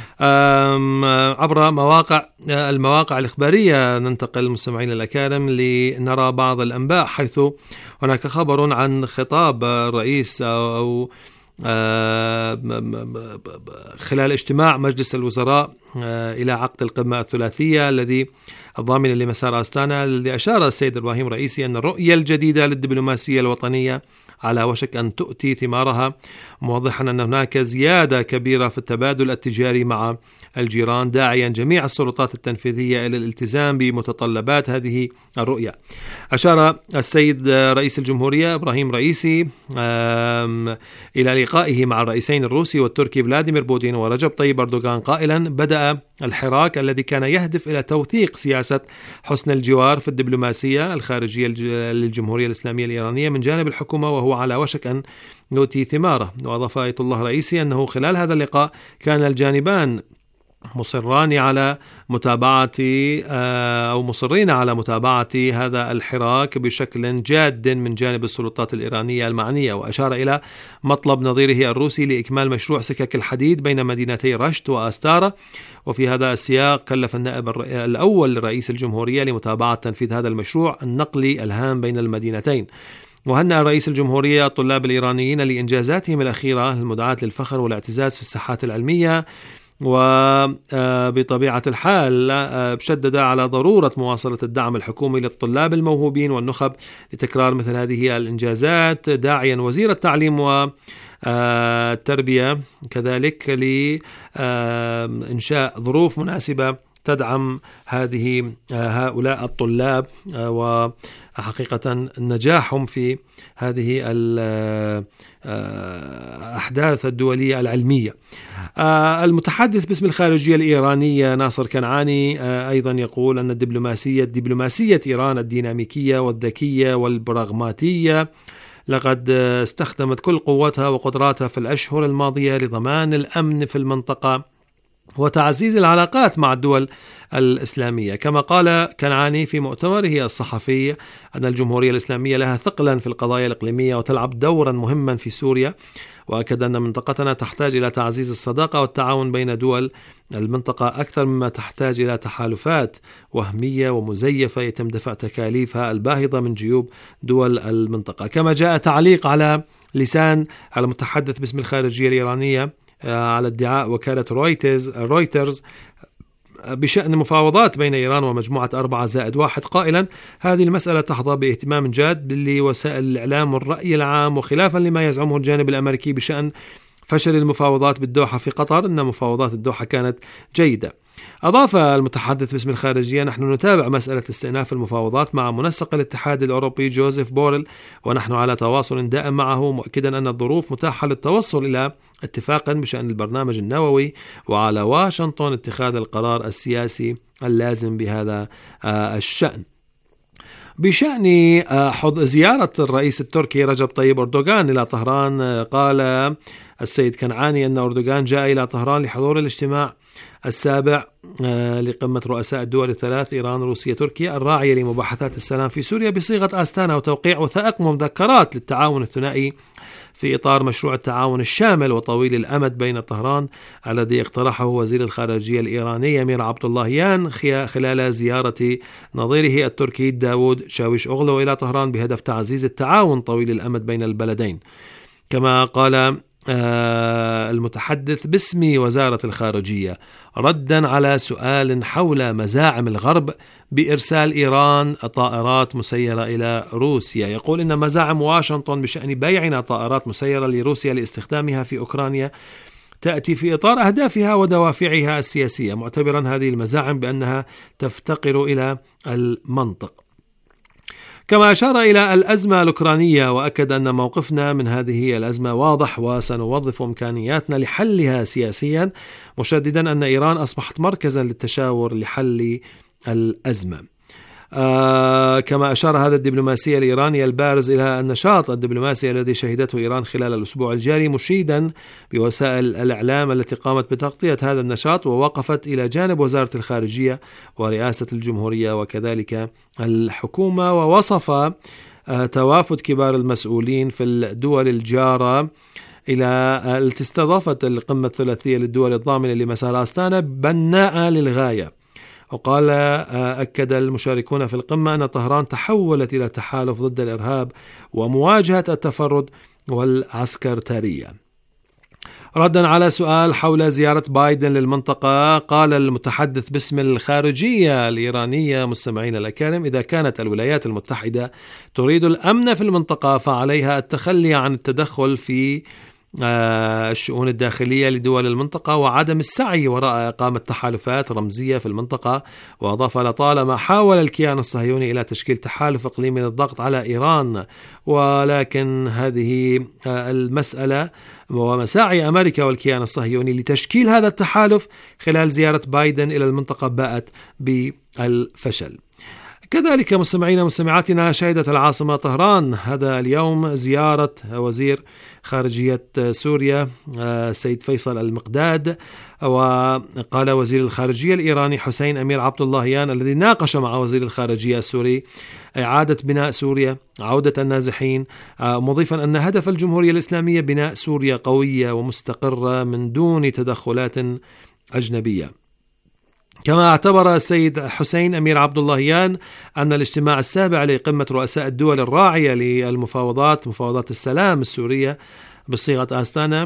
عبر مواقع المواقع الإخبارية ننتقل مستمعين الأكارم لنرى بعض الأنباء، حيث هناك خبر عن خطاب الرئيس أو خلال اجتماع مجلس الوزراء إلى عقد القمة الثلاثية الذي الضامن لمسار أستانا، الذي أشار السيد إبراهيم رئيسي أن الرؤية الجديدة للدبلوماسية الوطنية على وشك أن تؤتي ثمارها، موضحا أن هناك زيادة كبيرة في التبادل التجاري مع الجيران، داعيا جميع السلطات التنفيذية إلى الالتزام بمتطلبات هذه الرؤية. أشار السيد رئيس الجمهورية إبراهيم رئيسي إلى لقائه مع الرئيسين الروسي والتركي فلاديمير بوتين ورجب طيب أردوغان قائلا: بدأ الحراك الذي كان يهدف إلى توثيق سياسة حسن الجوار في الدبلوماسية الخارجية للجمهورية الإسلامية الإيرانية من جانب الحكومة، وهو على وشك أن يؤتي ثماره. وأضاف آية الله رئيسي أنه خلال هذا اللقاء كان الجانبان مصران على متابعة أو مصرين على متابعة هذا الحراك بشكل جاد من جانب السلطات الإيرانية المعنية، وأشار إلى مطلب نظيره الروسي لإكمال مشروع سكك الحديد بين مدينتي رشت وأستارة. وفي هذا السياق كلف النائب الأول لرئيس الجمهورية لمتابعة تنفيذ هذا المشروع النقلي الهام بين المدينتين. وهنأ رئيس الجمهورية الطلاب الإيرانيين لإنجازاتهم الأخيرة المدعاة للفخر والاعتزاز في الساحات العلمية، وبطبيعة الحال شدد على ضرورة مواصلة الدعم الحكومي للطلاب الموهوبين والنخب لتكرار مثل هذه الإنجازات، داعيا وزير التعليم والتربية كذلك لإنشاء ظروف مناسبة تدعم هذه هؤلاء الطلاب وحقيقة نجاحهم في هذه الأحداث الدولية العلمية. المتحدث باسم الخارجية الإيرانية ناصر كنعاني أيضا يقول أن الدبلوماسية دبلوماسية إيران الديناميكية والذكية والبراغماتية لقد استخدمت كل قوتها وقدراتها في الأشهر الماضية لضمان الأمن في المنطقة وتعزيز العلاقات مع الدول الإسلامية. كما قال كنعاني في مؤتمره الصحفي أن الجمهورية الإسلامية لها ثقلا في القضايا الإقليمية وتلعب دورا مهما في سوريا، وأكد أن منطقتنا تحتاج إلى تعزيز الصداقة والتعاون بين دول المنطقة أكثر مما تحتاج إلى تحالفات وهمية ومزيفة يتم دفع تكاليفها الباهظة من جيوب دول المنطقة. كما جاء تعليق على لسان المتحدث باسم الخارجية الإيرانية على ادعاء وكالة رويترز رويترز بشأن مفاوضات بين إيران ومجموعة أربعة زائد واحد قائلا: هذه المسألة تحظى باهتمام جاد لوسائل الإعلام والرأي العام، وخلافا لما يزعمه الجانب الأمريكي بشأن فشل المفاوضات بالدوحة في قطر أن مفاوضات الدوحة كانت جيدة. أضاف المتحدث باسم الخارجية: نحن نتابع مسألة استئناف المفاوضات مع منسق الاتحاد الأوروبي جوزيف بوريل، ونحن على تواصل دائم معه، مؤكدا أن الظروف متاحة للتوصل إلى اتفاق بشأن البرنامج النووي، وعلى واشنطن اتخاذ القرار السياسي اللازم بهذا الشأن. بشأن زيارة الرئيس التركي رجب طيب أردوغان إلى طهران، قال السيد كنعاني أن أردوغان جاء إلى طهران لحضور الاجتماع السابع لقمة رؤساء الدول الثلاث إيران روسيا تركيا الراعية لمباحثات السلام في سوريا بصيغة أستانا، وتوقيع وثائق ومذكرات للتعاون الثنائي في إطار مشروع التعاون الشامل وطويل الأمد بين طهران الذي اقترحه وزير الخارجية الإيراني أمير عبد اللهيان خلال زيارة نظيره التركي داوود شاويش أوغلو إلى طهران بهدف تعزيز التعاون طويل الأمد بين البلدين. كما قال المتحدث باسم وزارة الخارجية ردا على سؤال حول مزاعم الغرب بإرسال إيران طائرات مسيرة إلى روسيا، يقول إن مزاعم واشنطن بشأن بيعنا طائرات مسيرة لروسيا لاستخدامها في أوكرانيا تأتي في إطار أهدافها ودوافعها السياسية، معتبرا هذه المزاعم بأنها تفتقر إلى المنطق. كما أشار إلى الأزمة الأوكرانية وأكد أن موقفنا من هذه الأزمة واضح وسنوظف إمكانياتنا لحلها سياسيا، مشددا أن إيران أصبحت مركزا للتشاور لحل الأزمة. آه كما أشار هذا الدبلوماسي الإيراني البارز إلى النشاط الدبلوماسي الذي شهدته إيران خلال الأسبوع الجاري، مشيدا بوسائل الإعلام التي قامت بتغطية هذا النشاط ووقفت إلى جانب وزارة الخارجية ورئاسة الجمهورية وكذلك الحكومة، ووصف آه توافد كبار المسؤولين في الدول الجارة إلى التي استضافت القمة الثلاثية للدول الضامنة لمسار أستانا بناءة للغاية. وقال أكد المشاركون في القمة أن طهران تحولت إلى تحالف ضد الإرهاب ومواجهة التفرد والعسكرتارية. ردا على سؤال حول زيارة بايدن للمنطقة، قال المتحدث باسم الخارجية الإيرانية مستمعين الأكارم: إذا كانت الولايات المتحدة تريد الأمن في المنطقة فعليها التخلي عن التدخل في الشؤون الداخلية لدول المنطقة وعدم السعي وراء إقامة تحالفات رمزية في المنطقة. وأضاف: لطالما حاول الكيان الصهيوني إلى تشكيل تحالف إقليمي للضغط على إيران، ولكن هذه المسألة ومساعي أمريكا والكيان الصهيوني لتشكيل هذا التحالف خلال زيارة بايدن إلى المنطقة باءت بالفشل. كذلك مستمعينا ومستمعاتنا، شهدت العاصمة طهران هذا اليوم زيارة وزير خارجية سوريا السيد فيصل المقداد. وقال وزير الخارجية الإيراني حسين أمير عبد اللهيان الذي ناقش مع وزير الخارجية السوري إعادة بناء سوريا، عودة النازحين، مضيفا أن هدف الجمهورية الإسلامية بناء سوريا قوية ومستقرة من دون تدخلات أجنبية. كما اعتبر السيد حسين أمير عبد اللهيان أن الاجتماع السابع لقمة رؤساء الدول الراعية للمفاوضات مفاوضات السلام السورية بصيغة أستانا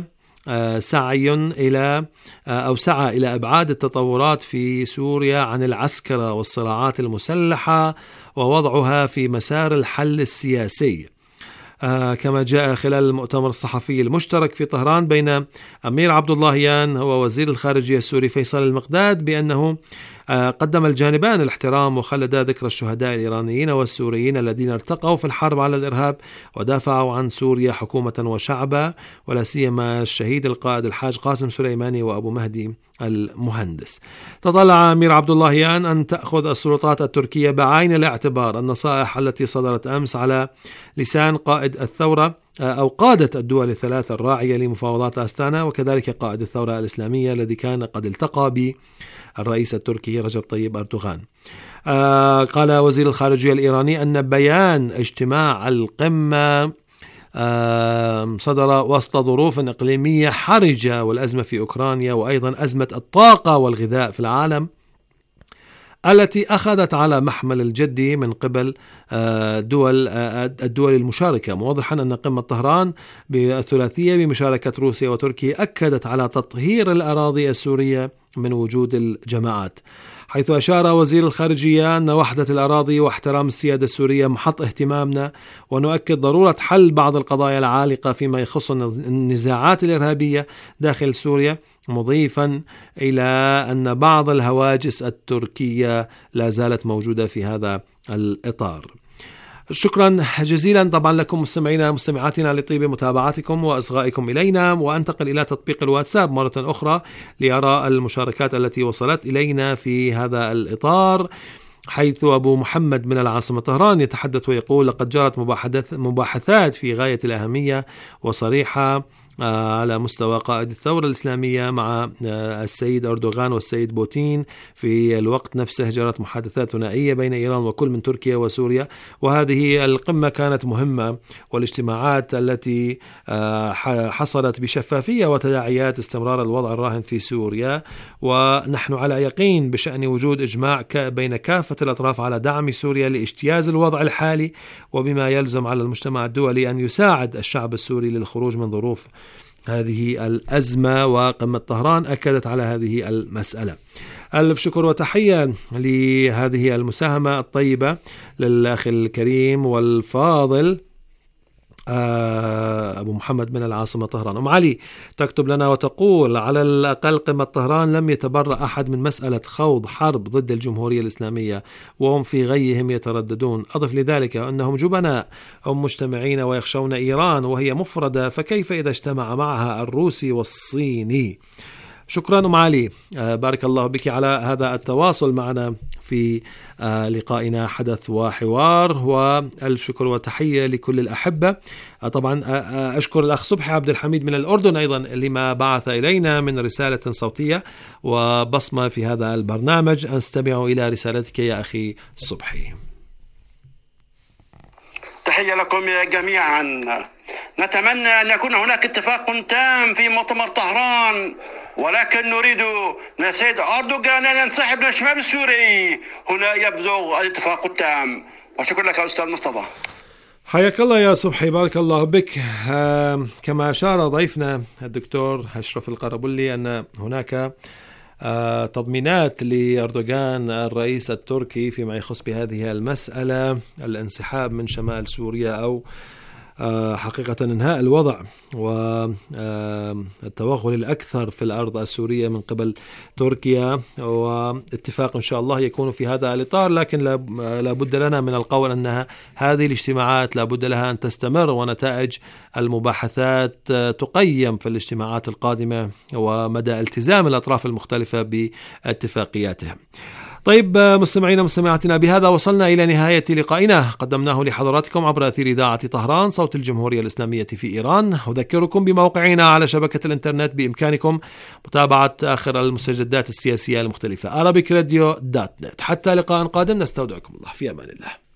سعي إلى أو سعى إلى إبعاد التطورات في سوريا عن العسكرة والصراعات المسلحة ووضعها في مسار الحل السياسي. آه كما جاء خلال المؤتمر الصحفي المشترك في طهران بين أمير عبد اللهيان ووزير الخارجية السوري فيصل المقداد بأنه آه قدم الجانبان الاحترام وخلدا ذكر الشهداء الإيرانيين والسوريين الذين ارتقوا في الحرب على الإرهاب ودافعوا عن سوريا حكومة وشعبا، ولا سيما الشهيد القائد الحاج قاسم سليماني وأبو مهدي المهندس. تطلع أمير عبد اللهيان أن تأخذ السلطات التركية بعين الاعتبار النصائح التي صدرت أمس على لسان قائد الثورة أو قادة الدول الثلاثة الراعية لمفاوضات أستانا، وكذلك قائد الثورة الإسلامية الذي كان قد التقى بالرئيس التركي رجب طيب أردوغان. آه قال وزير الخارجية الإيراني أن بيان اجتماع القمة آه صدر وسط ظروف إقليمية حرجة والأزمة في أوكرانيا، وأيضا أزمة الطاقة والغذاء في العالم التي أخذت على محمل الجدي من قبل دول الدول المشاركة، موضحا أن قمة طهران بالثلاثية بمشاركة روسيا وتركيا أكدت على تطهير الأراضي السورية من وجود الجماعات، حيث أشار وزير الخارجية أن وحدة الأراضي واحترام السيادة السورية محط اهتمامنا، ونؤكد ضرورة حل بعض القضايا العالقة فيما يخص النزاعات الإرهابية داخل سوريا، مضيفا إلى أن بعض الهواجس التركية لا زالت موجودة في هذا الإطار. شكرا جزيلا طبعا لكم مستمعينا مستمعاتنا لطيب متابعتكم وإصغائكم إلينا، وأنتقل إلى تطبيق الواتساب مرة أخرى لأرى المشاركات التي وصلت إلينا في هذا الإطار، حيث أبو محمد من العاصمة طهران يتحدث ويقول: لقد جرت مباحثات في غاية الأهمية وصريحة على مستوى قائد الثورة الإسلامية مع السيد أردوغان والسيد بوتين. في الوقت نفسه جرت محادثات ثنائية بين إيران وكل من تركيا وسوريا، وهذه القمة كانت مهمة، والاجتماعات التي حصلت بشفافية وتداعيات استمرار الوضع الراهن في سوريا، ونحن على يقين بشأن وجود إجماع بين كافة الأطراف على دعم سوريا لاجتياز الوضع الحالي، وبما يلزم على المجتمع الدولي أن يساعد الشعب السوري للخروج من ظروف هذه الأزمة. وقمة طهران أكدت على هذه المسألة. ألف شكر وتحية لهذه المساهمة الطيبة للأخ الكريم والفاضل أبو محمد من العاصمة طهران. أم علي تكتب لنا وتقول: على الأقل قمة طهران لم يتبرأ أحد من مسألة خوض حرب ضد الجمهورية الإسلامية وهم في غيهم يترددون. أضف لذلك أنهم جبناء هم مجتمعين ويخشون إيران وهي مفردة، فكيف إذا اجتمع معها الروسي والصيني؟ شكرا أم علي، بارك الله بك على هذا التواصل معنا في لقائنا حدث وحوار، وألف شكر وتحية لكل الأحبة. طبعا أشكر الأخ صبحي عبد الحميد من الأردن أيضا لما بعث إلينا من رسالة صوتية وبصمة في هذا البرنامج. أستمع إلى رسالتك يا أخي صبحي. تحية لكم جميعا. نتمنى أن يكون هناك اتفاق تام في مؤتمر طهران، ولكن نريد من السيد أردوغان أن ينسحب من الشمال السوري، هنا يبزغ الاتفاق التام. وشكرا لك أستاذ مصطفى. حياك الله يا صبحي، بارك الله بك. كما أشار ضيفنا الدكتور أشرف القربلي أن هناك تضمينات لأردوغان الرئيس التركي فيما يخص بهذه المسألة، الانسحاب من شمال سوريا أو حقيقة انهاء الوضع والتوغل الأكثر في الأرض السورية من قبل تركيا، واتفاق إن شاء الله يكون في هذا الإطار. لكن لا بد لنا من القول أنها هذه الاجتماعات لا بد لها أن تستمر، ونتائج المباحثات تقيم في الاجتماعات القادمة ومدى التزام الأطراف المختلفة باتفاقياتها. طيب مستمعينا ومستمعاتنا، بهذا وصلنا إلى نهاية لقائنا قدمناه لحضراتكم عبر أثير إذاعة طهران صوت الجمهورية الإسلامية في إيران. أذكركم بموقعنا على شبكة الإنترنت، بإمكانكم متابعة آخر المستجدات السياسية المختلفة arabic radio dot net. حتى لقاء قادم، نستودعكم الله في أمان الله.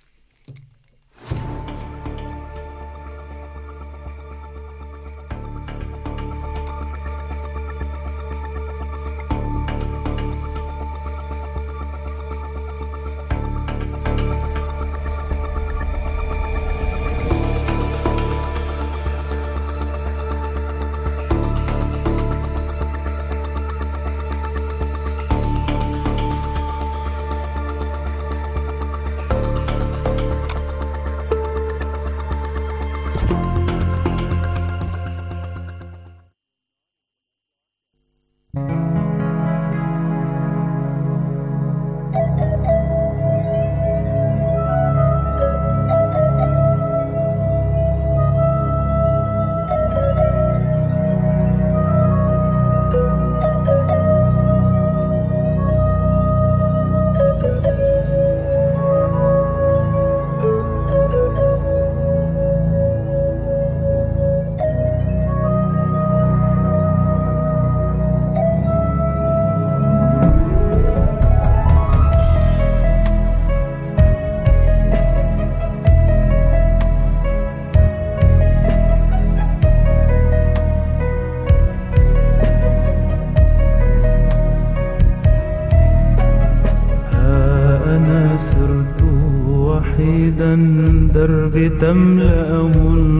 درب تملأه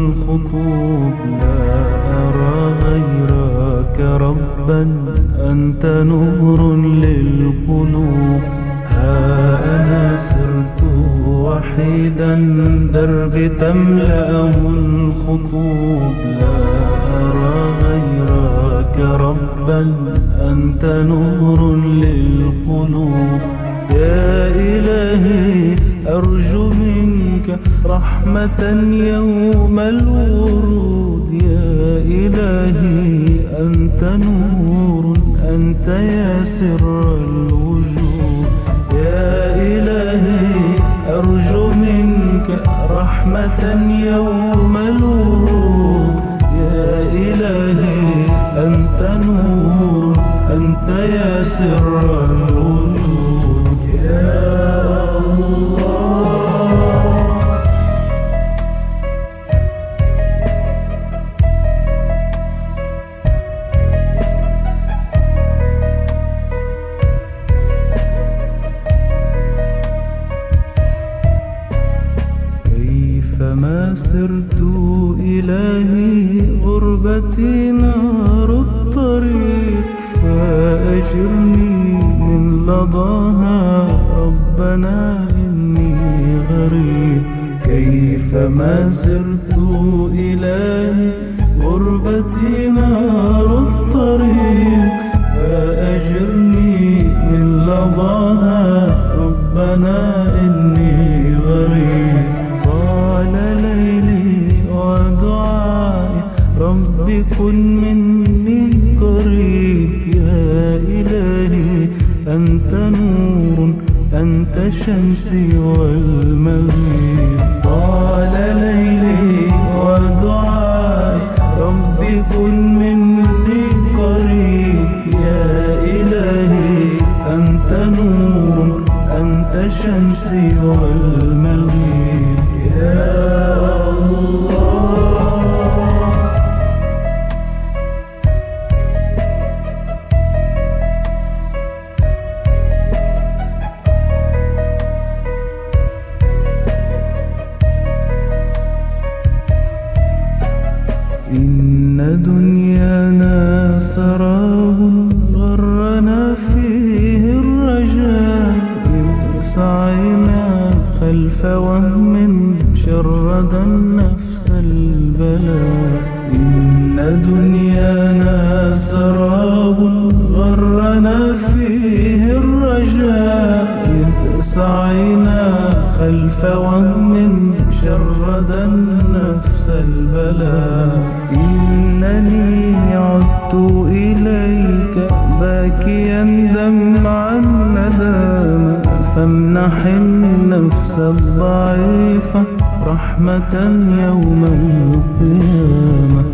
الخطوب، لا أرى غيرك ربا، أنت نور للقلوب. ها أنا سرت وحيدا درب تملأه الخطوب، لا أرى غيرك ربا، أنت نور للقلوب. يا إلهي أرجو منك رحمة يوم الورود، يا إلهي أنت نور، أنت يا سر الوجود. يا إلهي أرجو منك رحمة يوم الورود، يا إلهي أنت نور، أنت يا سر الوجود. يا كيفما سرت إلهي غربتي نار الطريق، فأجرني من لظاها ربنا إني غريب. كيفما سرت إلهي غربتي نار الطريق، فأجرني من لظاها ربنا إني غريب. طال ليلي ودعائي رب كن مني قريب، يا أنت نور أنت شمسي والمغيب. طال ليلي ودعائي ربي كن مني قريب. يا إلهي أنت نور أنت شمسي والمغيب. يا الله. إن دنيانا سراب غرنا فيه الرجاء. إذ سعينا خلف وهم شرد النفس البلاء. إن دنيانا سراب غرنا فيه الرجاء. إذ سعينا خلف وهم شرد النفس البلاء. إنني عدت إليك باكيا دمعا نداما. فامنح النفس الضعيفة رحمة يوم القيامة.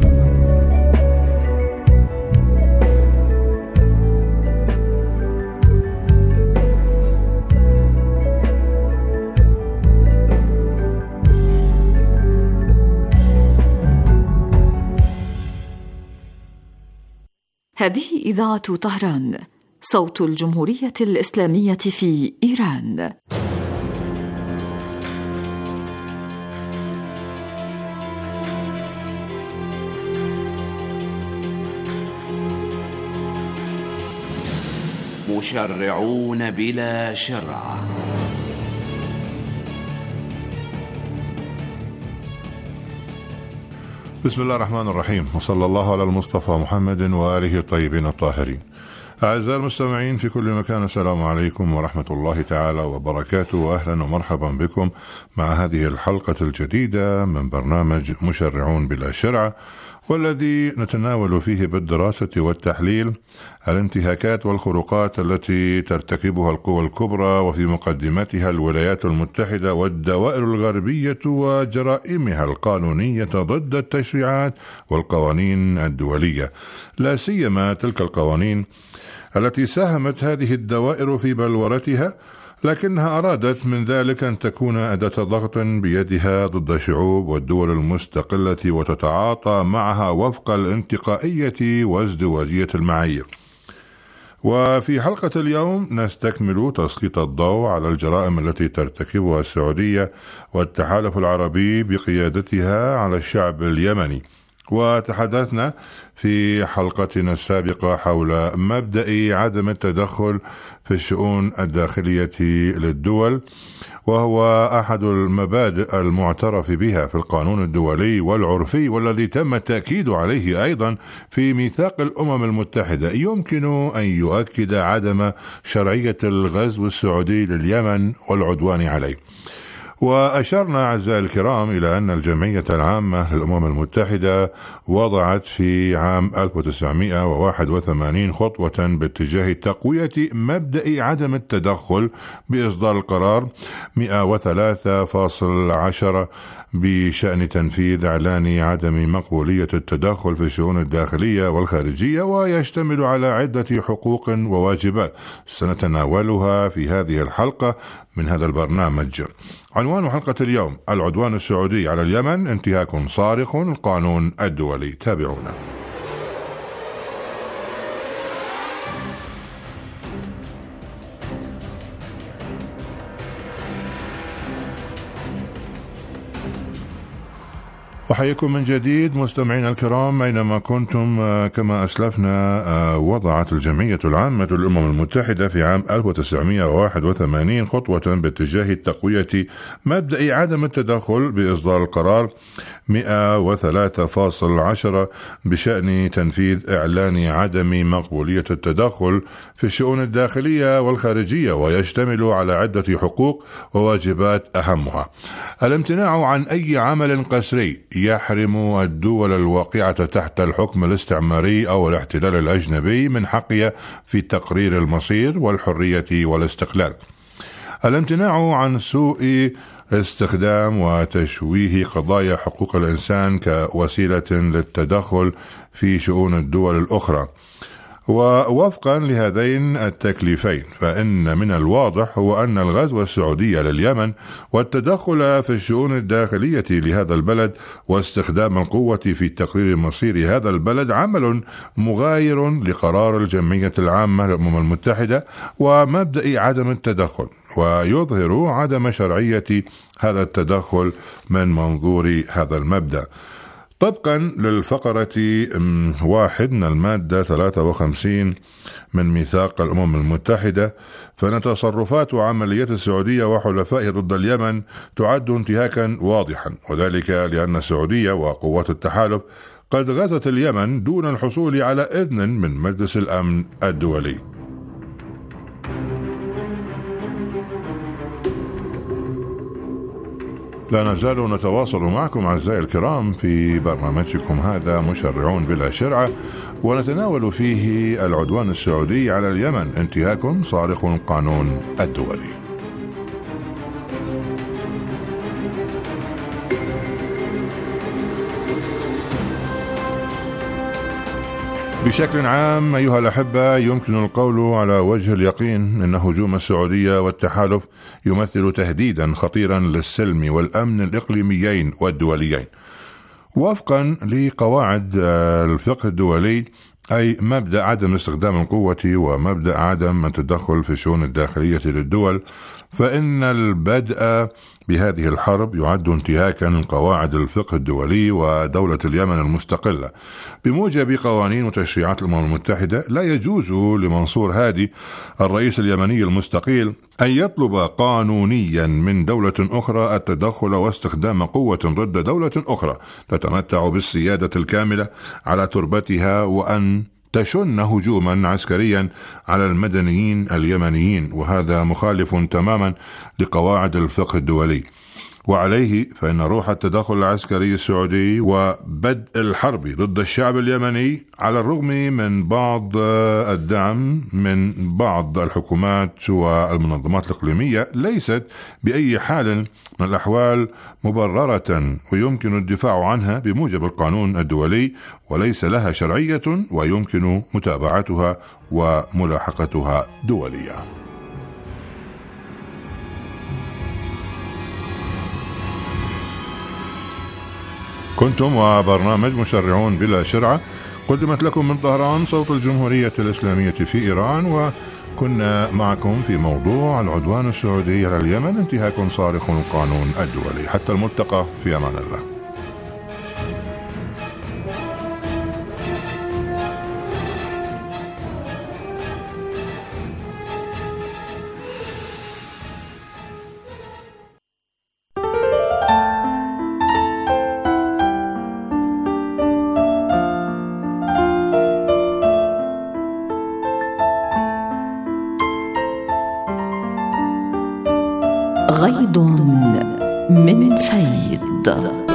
هذه إذاعة طهران، صوت الجمهورية الإسلامية في إيران. مشرعون بلا شرع. بسم الله الرحمن الرحيم، وصلى الله على المصطفى محمد وآله الطيبين الطاهرين. أعزائي المستمعين في كل مكان، السلام عليكم ورحمة الله تعالى وبركاته، وأهلا ومرحبا بكم مع هذه الحلقة الجديدة من برنامج مشرعون بلا شرع، والذي نتناول فيه بالدراسة والتحليل الانتهاكات والخروقات التي ترتكبها القوى الكبرى، وفي مقدمتها الولايات المتحدة والدوائر الغربية وجرائمها القانونية ضد التشريعات والقوانين الدولية، لا سيما تلك القوانين التي ساهمت هذه الدوائر في بلورتها، لكنها أرادت من ذلك أن تكون أداة ضغط بيدها ضد الشعوب والدول المستقلة، وتتعاطى معها وفق الانتقائية وازدواجية المعايير. وفي حلقة اليوم نستكمل تسليط الضوء على الجرائم التي ترتكبها السعودية والتحالف العربي بقيادتها على الشعب اليمني. وتحدثنا في حلقتنا السابقة حول مبدأ عدم التدخل في الشؤون الداخلية للدول، وهو أحد المبادئ المعترف بها في القانون الدولي والعرفي، والذي تم التأكيد عليه أيضا في ميثاق الأمم المتحدة. يمكن أن يؤكد عدم شرعية الغزو السعودي لليمن والعدوان عليه. وأشرنا أعزائي الكرام إلى أن الجمعية العامة للأمم المتحدة وضعت في عام ألف وتسعمائة وواحد وثمانين خطوة باتجاه تقوية مبدأ عدم التدخل بإصدار القرار مئة وثلاثة فاصلة عشرة بشأن تنفيذ إعلان عدم مقبولية التدخل في الشؤون الداخلية والخارجية، ويشتمل على عدة حقوق وواجبات سنتناولها في هذه الحلقة من هذا البرنامج. عنوان حلقة اليوم: العدوان السعودي على اليمن انتهاك صارخ القانون الدولي. تابعونا. أحييكم من جديد مستمعينا الكرام أينما كنتم. كما أسلفنا، وضعت الجمعية العامة للأمم المتحدة في عام ألف وتسعمائة وواحد وثمانين خطوة باتجاه تقوية مبدأ عدم التدخل بإصدار القرار مئة وثلاثة فاصلة عشرة بشأن تنفيذ إعلان عدم مقبولية التدخل في الشؤون الداخلية والخارجية، ويشتمل على عدة حقوق وواجبات، أهمها الامتناع عن أي عمل قسري يحرم الدول الواقعة تحت الحكم الاستعماري أو الاحتلال الأجنبي من حقها في تقرير المصير والحرية والاستقلال. الامتناع عن سوء استخدام وتشويه قضايا حقوق الإنسان كوسيلة للتدخل في شؤون الدول الأخرى. ووفقا لهذين التكليفين فإن من الواضح هو أن الغزو السعودي لليمن والتدخل في الشؤون الداخلية لهذا البلد واستخدام القوة في تقرير مصير هذا البلد عمل مغاير لقرار الجمعية العامة للأمم المتحدة ومبدأ عدم التدخل، ويظهر عدم شرعية هذا التدخل من منظور هذا المبدأ. طبقا للفقرة واحد من المادة ثلاثة وخمسين من ميثاق الأمم المتحدة، فإن تصرفات وعمليات السعودية وحلفائها ضد اليمن تعد انتهاكا واضحا، وذلك لأن السعودية وقوات التحالف قد غزت اليمن دون الحصول على إذن من مجلس الأمن الدولي. لا نزال نتواصل معكم أعزائي الكرام في برنامجكم هذا مشرعون بلا شرعة، ونتناول فيه العدوان السعودي على اليمن انتهاك صارخ القانون الدولي. بشكل عام أيها الأحبة، يمكن القول على وجه اليقين أن هجوم السعودية والتحالف يمثل تهديدا خطيرا للسلم والأمن الإقليميين والدوليين وفقا لقواعد الفقه الدولي، أي مبدأ عدم استخدام القوة ومبدأ عدم التدخل في الشؤون الداخلية للدول. فإن البدء بهذه الحرب يعد انتهاكا لقواعد الفقه الدولي ودولة اليمن المستقلة. بموجب قوانين وتشريعات الأمم المتحدة لا يجوز لمنصور هادي الرئيس اليمني المستقيل أن يطلب قانونيا من دولة أخرى التدخل واستخدام قوة ضد دولة أخرى تتمتع بالسيادة الكاملة على تربتها وأن تشن هجوما عسكريا على المدنيين اليمنيين، وهذا مخالف تماما لقواعد الفقه الدولي. وعليه فإن روح التدخل العسكري السعودي وبدء الحرب ضد الشعب اليمني على الرغم من بعض الدعم من بعض الحكومات والمنظمات الإقليمية ليست بأي حال من الأحوال مبررة ويمكن الدفاع عنها بموجب القانون الدولي، وليس لها شرعية ويمكن متابعتها وملاحقتها دوليا. كنتم وبرنامج مشرعون بلا شرعة، قدمت لكم من طهران صوت الجمهورية الإسلامية في إيران، وكنا معكم في موضوع العدوان السعودي على اليمن انتهاك صارخ القانون الدولي. حتى الملتقى، في أمان الله. غيض من فيض.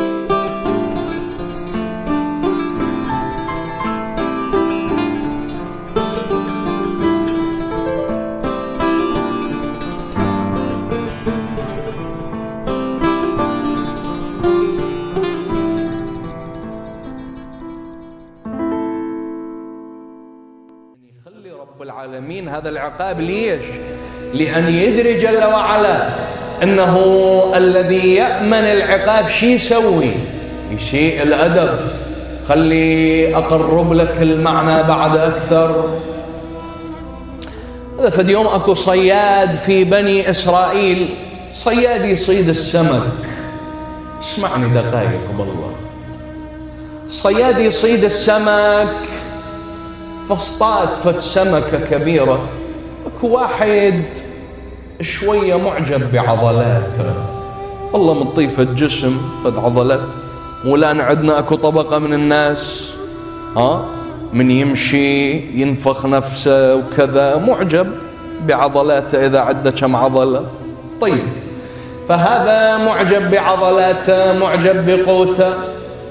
يخلي رب العالمين هذا العقاب ليش؟ لأن يدري جل وعلا أنه الذي يأمن العقاب شي يسوي؟ يسيء الأدب. خلي أقرب لك المعنى بعد أكثر. هذا فد يوم أكو صياد في بني إسرائيل، صياد يصيد السمك. اسمعني دقائق بالله. صياد يصيد السمك، فاصطاد فد سمكة كبيرة. أكو واحد شوية معجب بعضلاته، والله مطيفة الجسم فد عضلات. ولان عندنا اكو طبقة من الناس ها من يمشي ينفخ نفسه وكذا، معجب بعضلاته إذا عنده كم عضلة. طيب، فهذا معجب بعضلاته، معجب بقوته،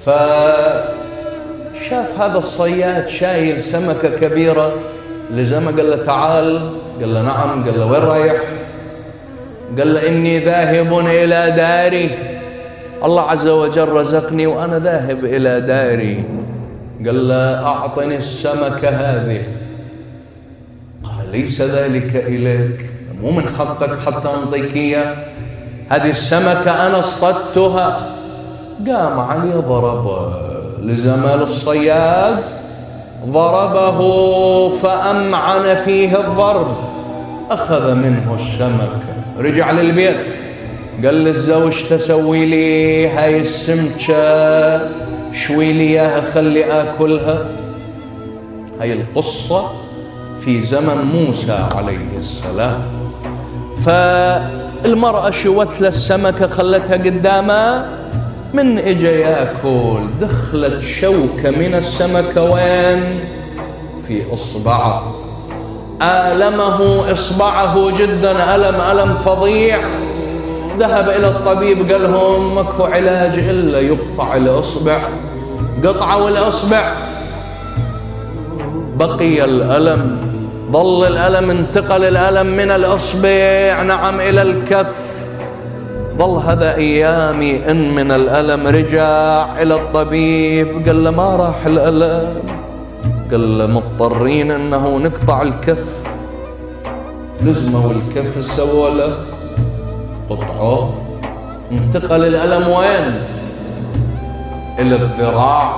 فشاف هذا الصياد شايل سمكة كبيرة، لزمه قال له تعال، قال له نعم، قال له وين رايح؟ قال له إني ذاهب إلى داري، الله عز وجل رزقني وأنا ذاهب إلى داري. قال له أعطني السمكة هذه. قال ليس ذلك إليك، مو من حقك حتى أنطيك إياه، هذه السمكة أنا اصطدتها. قام علي ضربه لزمال الصياد، ضربه فأمعن فيه الضرب، أخذ منه السمكة. رجع للبيت قال للزوج تسوي لي هاي السمكة، شوي لي اياها خلي آكلها. هاي القصة في زمن موسى عليه السلام. فالمرأة شوت له السمكة خلتها قدامها، من اجا ياكل دخلت شوكة من السمكة وين؟ في اصبعه، آلمه اصبعه جدا، ألم ألم فظيع. ذهب إلى الطبيب قال لهم ماكو علاج إلا يقطع الإصبع. قطعوا الإصبع، بقي الألم، ظل الألم، انتقل الألم من الإصبع نعم إلى الكف، ظل هذا أيامي إن من الألم. رجع إلى الطبيب قال له ما راح الألم، قال له مضطرين أنه نقطع الكف. لزموا الكف سووا له قطعه، انتقل الألم وين؟ إلى الذراع.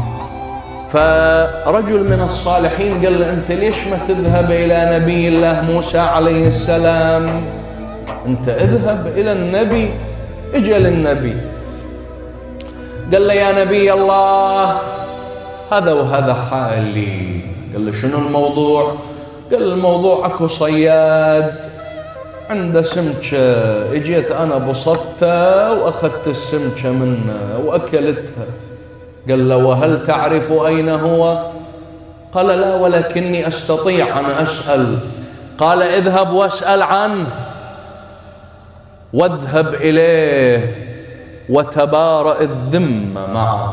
فرجل من الصالحين قال له أنت ليش ما تذهب إلى نبي الله موسى عليه السلام؟ أنت اذهب إلى النبي. اجى للنبي قال له يا نبي الله هذا وهذا حالي. قال له شنو الموضوع؟ قال الموضوع اكو صياد عنده سمكة، اجيت انا بسطتها واخذت السمكة منه واكلتها. قال له وهل تعرف اين هو؟ قال لا ولكني استطيع ان اسأل. قال اذهب واسأل عنه، واذهب اليه وتبارأ الذمة معه.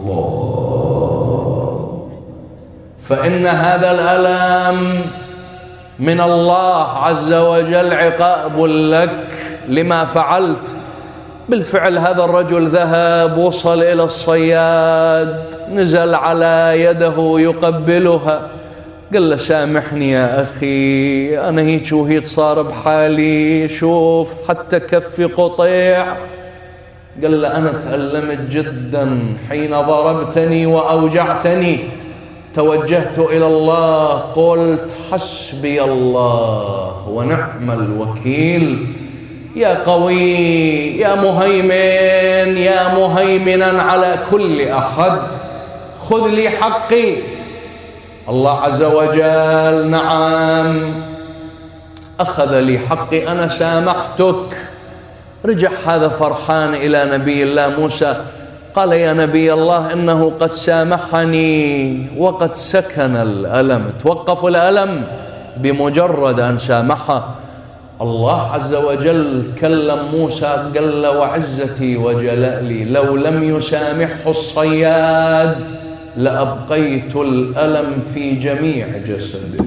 الله، فإن هذا الألم من الله عز وجل عقاب لك لما فعلت. بالفعل هذا الرجل ذهب، وصل إلى الصياد، نزل على يده يقبلها. قال له سامحني يا أخي، أنا هيك وهيك صار بحالي، شوف حتى كفي قطيع. قال له أنا تألمت جدا حين ضربتني وأوجعتني، توجهت إلى الله قلت حسبي الله ونعم الوكيل. يا قوي يا مهيمن يا مهيمنا على كل أحد، خذ لي حقي. الله عز وجل نعم أخذ لي حقي، أنا سامحتك. رجع هذا فرحان إلى نبي الله موسى، قال يا نبي الله إنه قد سامحني وقد سكن الألم. توقف الألم بمجرد أن سامحه. الله عز وجل كلم موسى قال له وعزتي وجلالي لو لم يسامحه الصياد لأبقيت الألم في جميع جسده.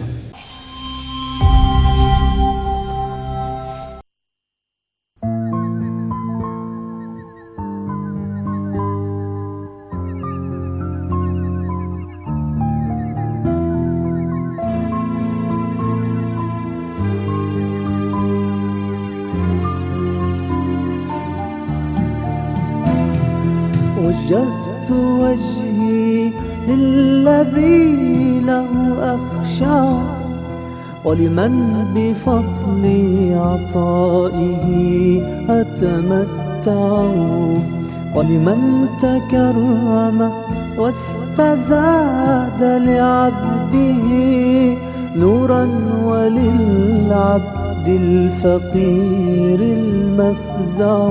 وجهت وجهي للذي له أخشى، ولمن بفضل عطائه أتمتع، ولمن تكرم واستزاد لعبده نورا، وللعبد الفقير المفزع.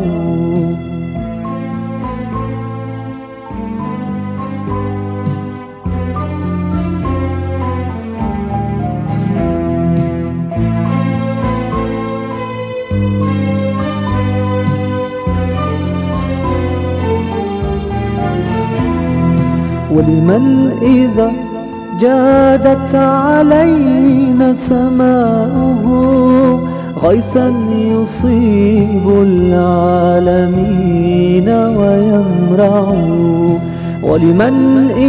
ولمن إذا جادت علينا سماؤه غيثا يصيب العالمين ويمرع ولمن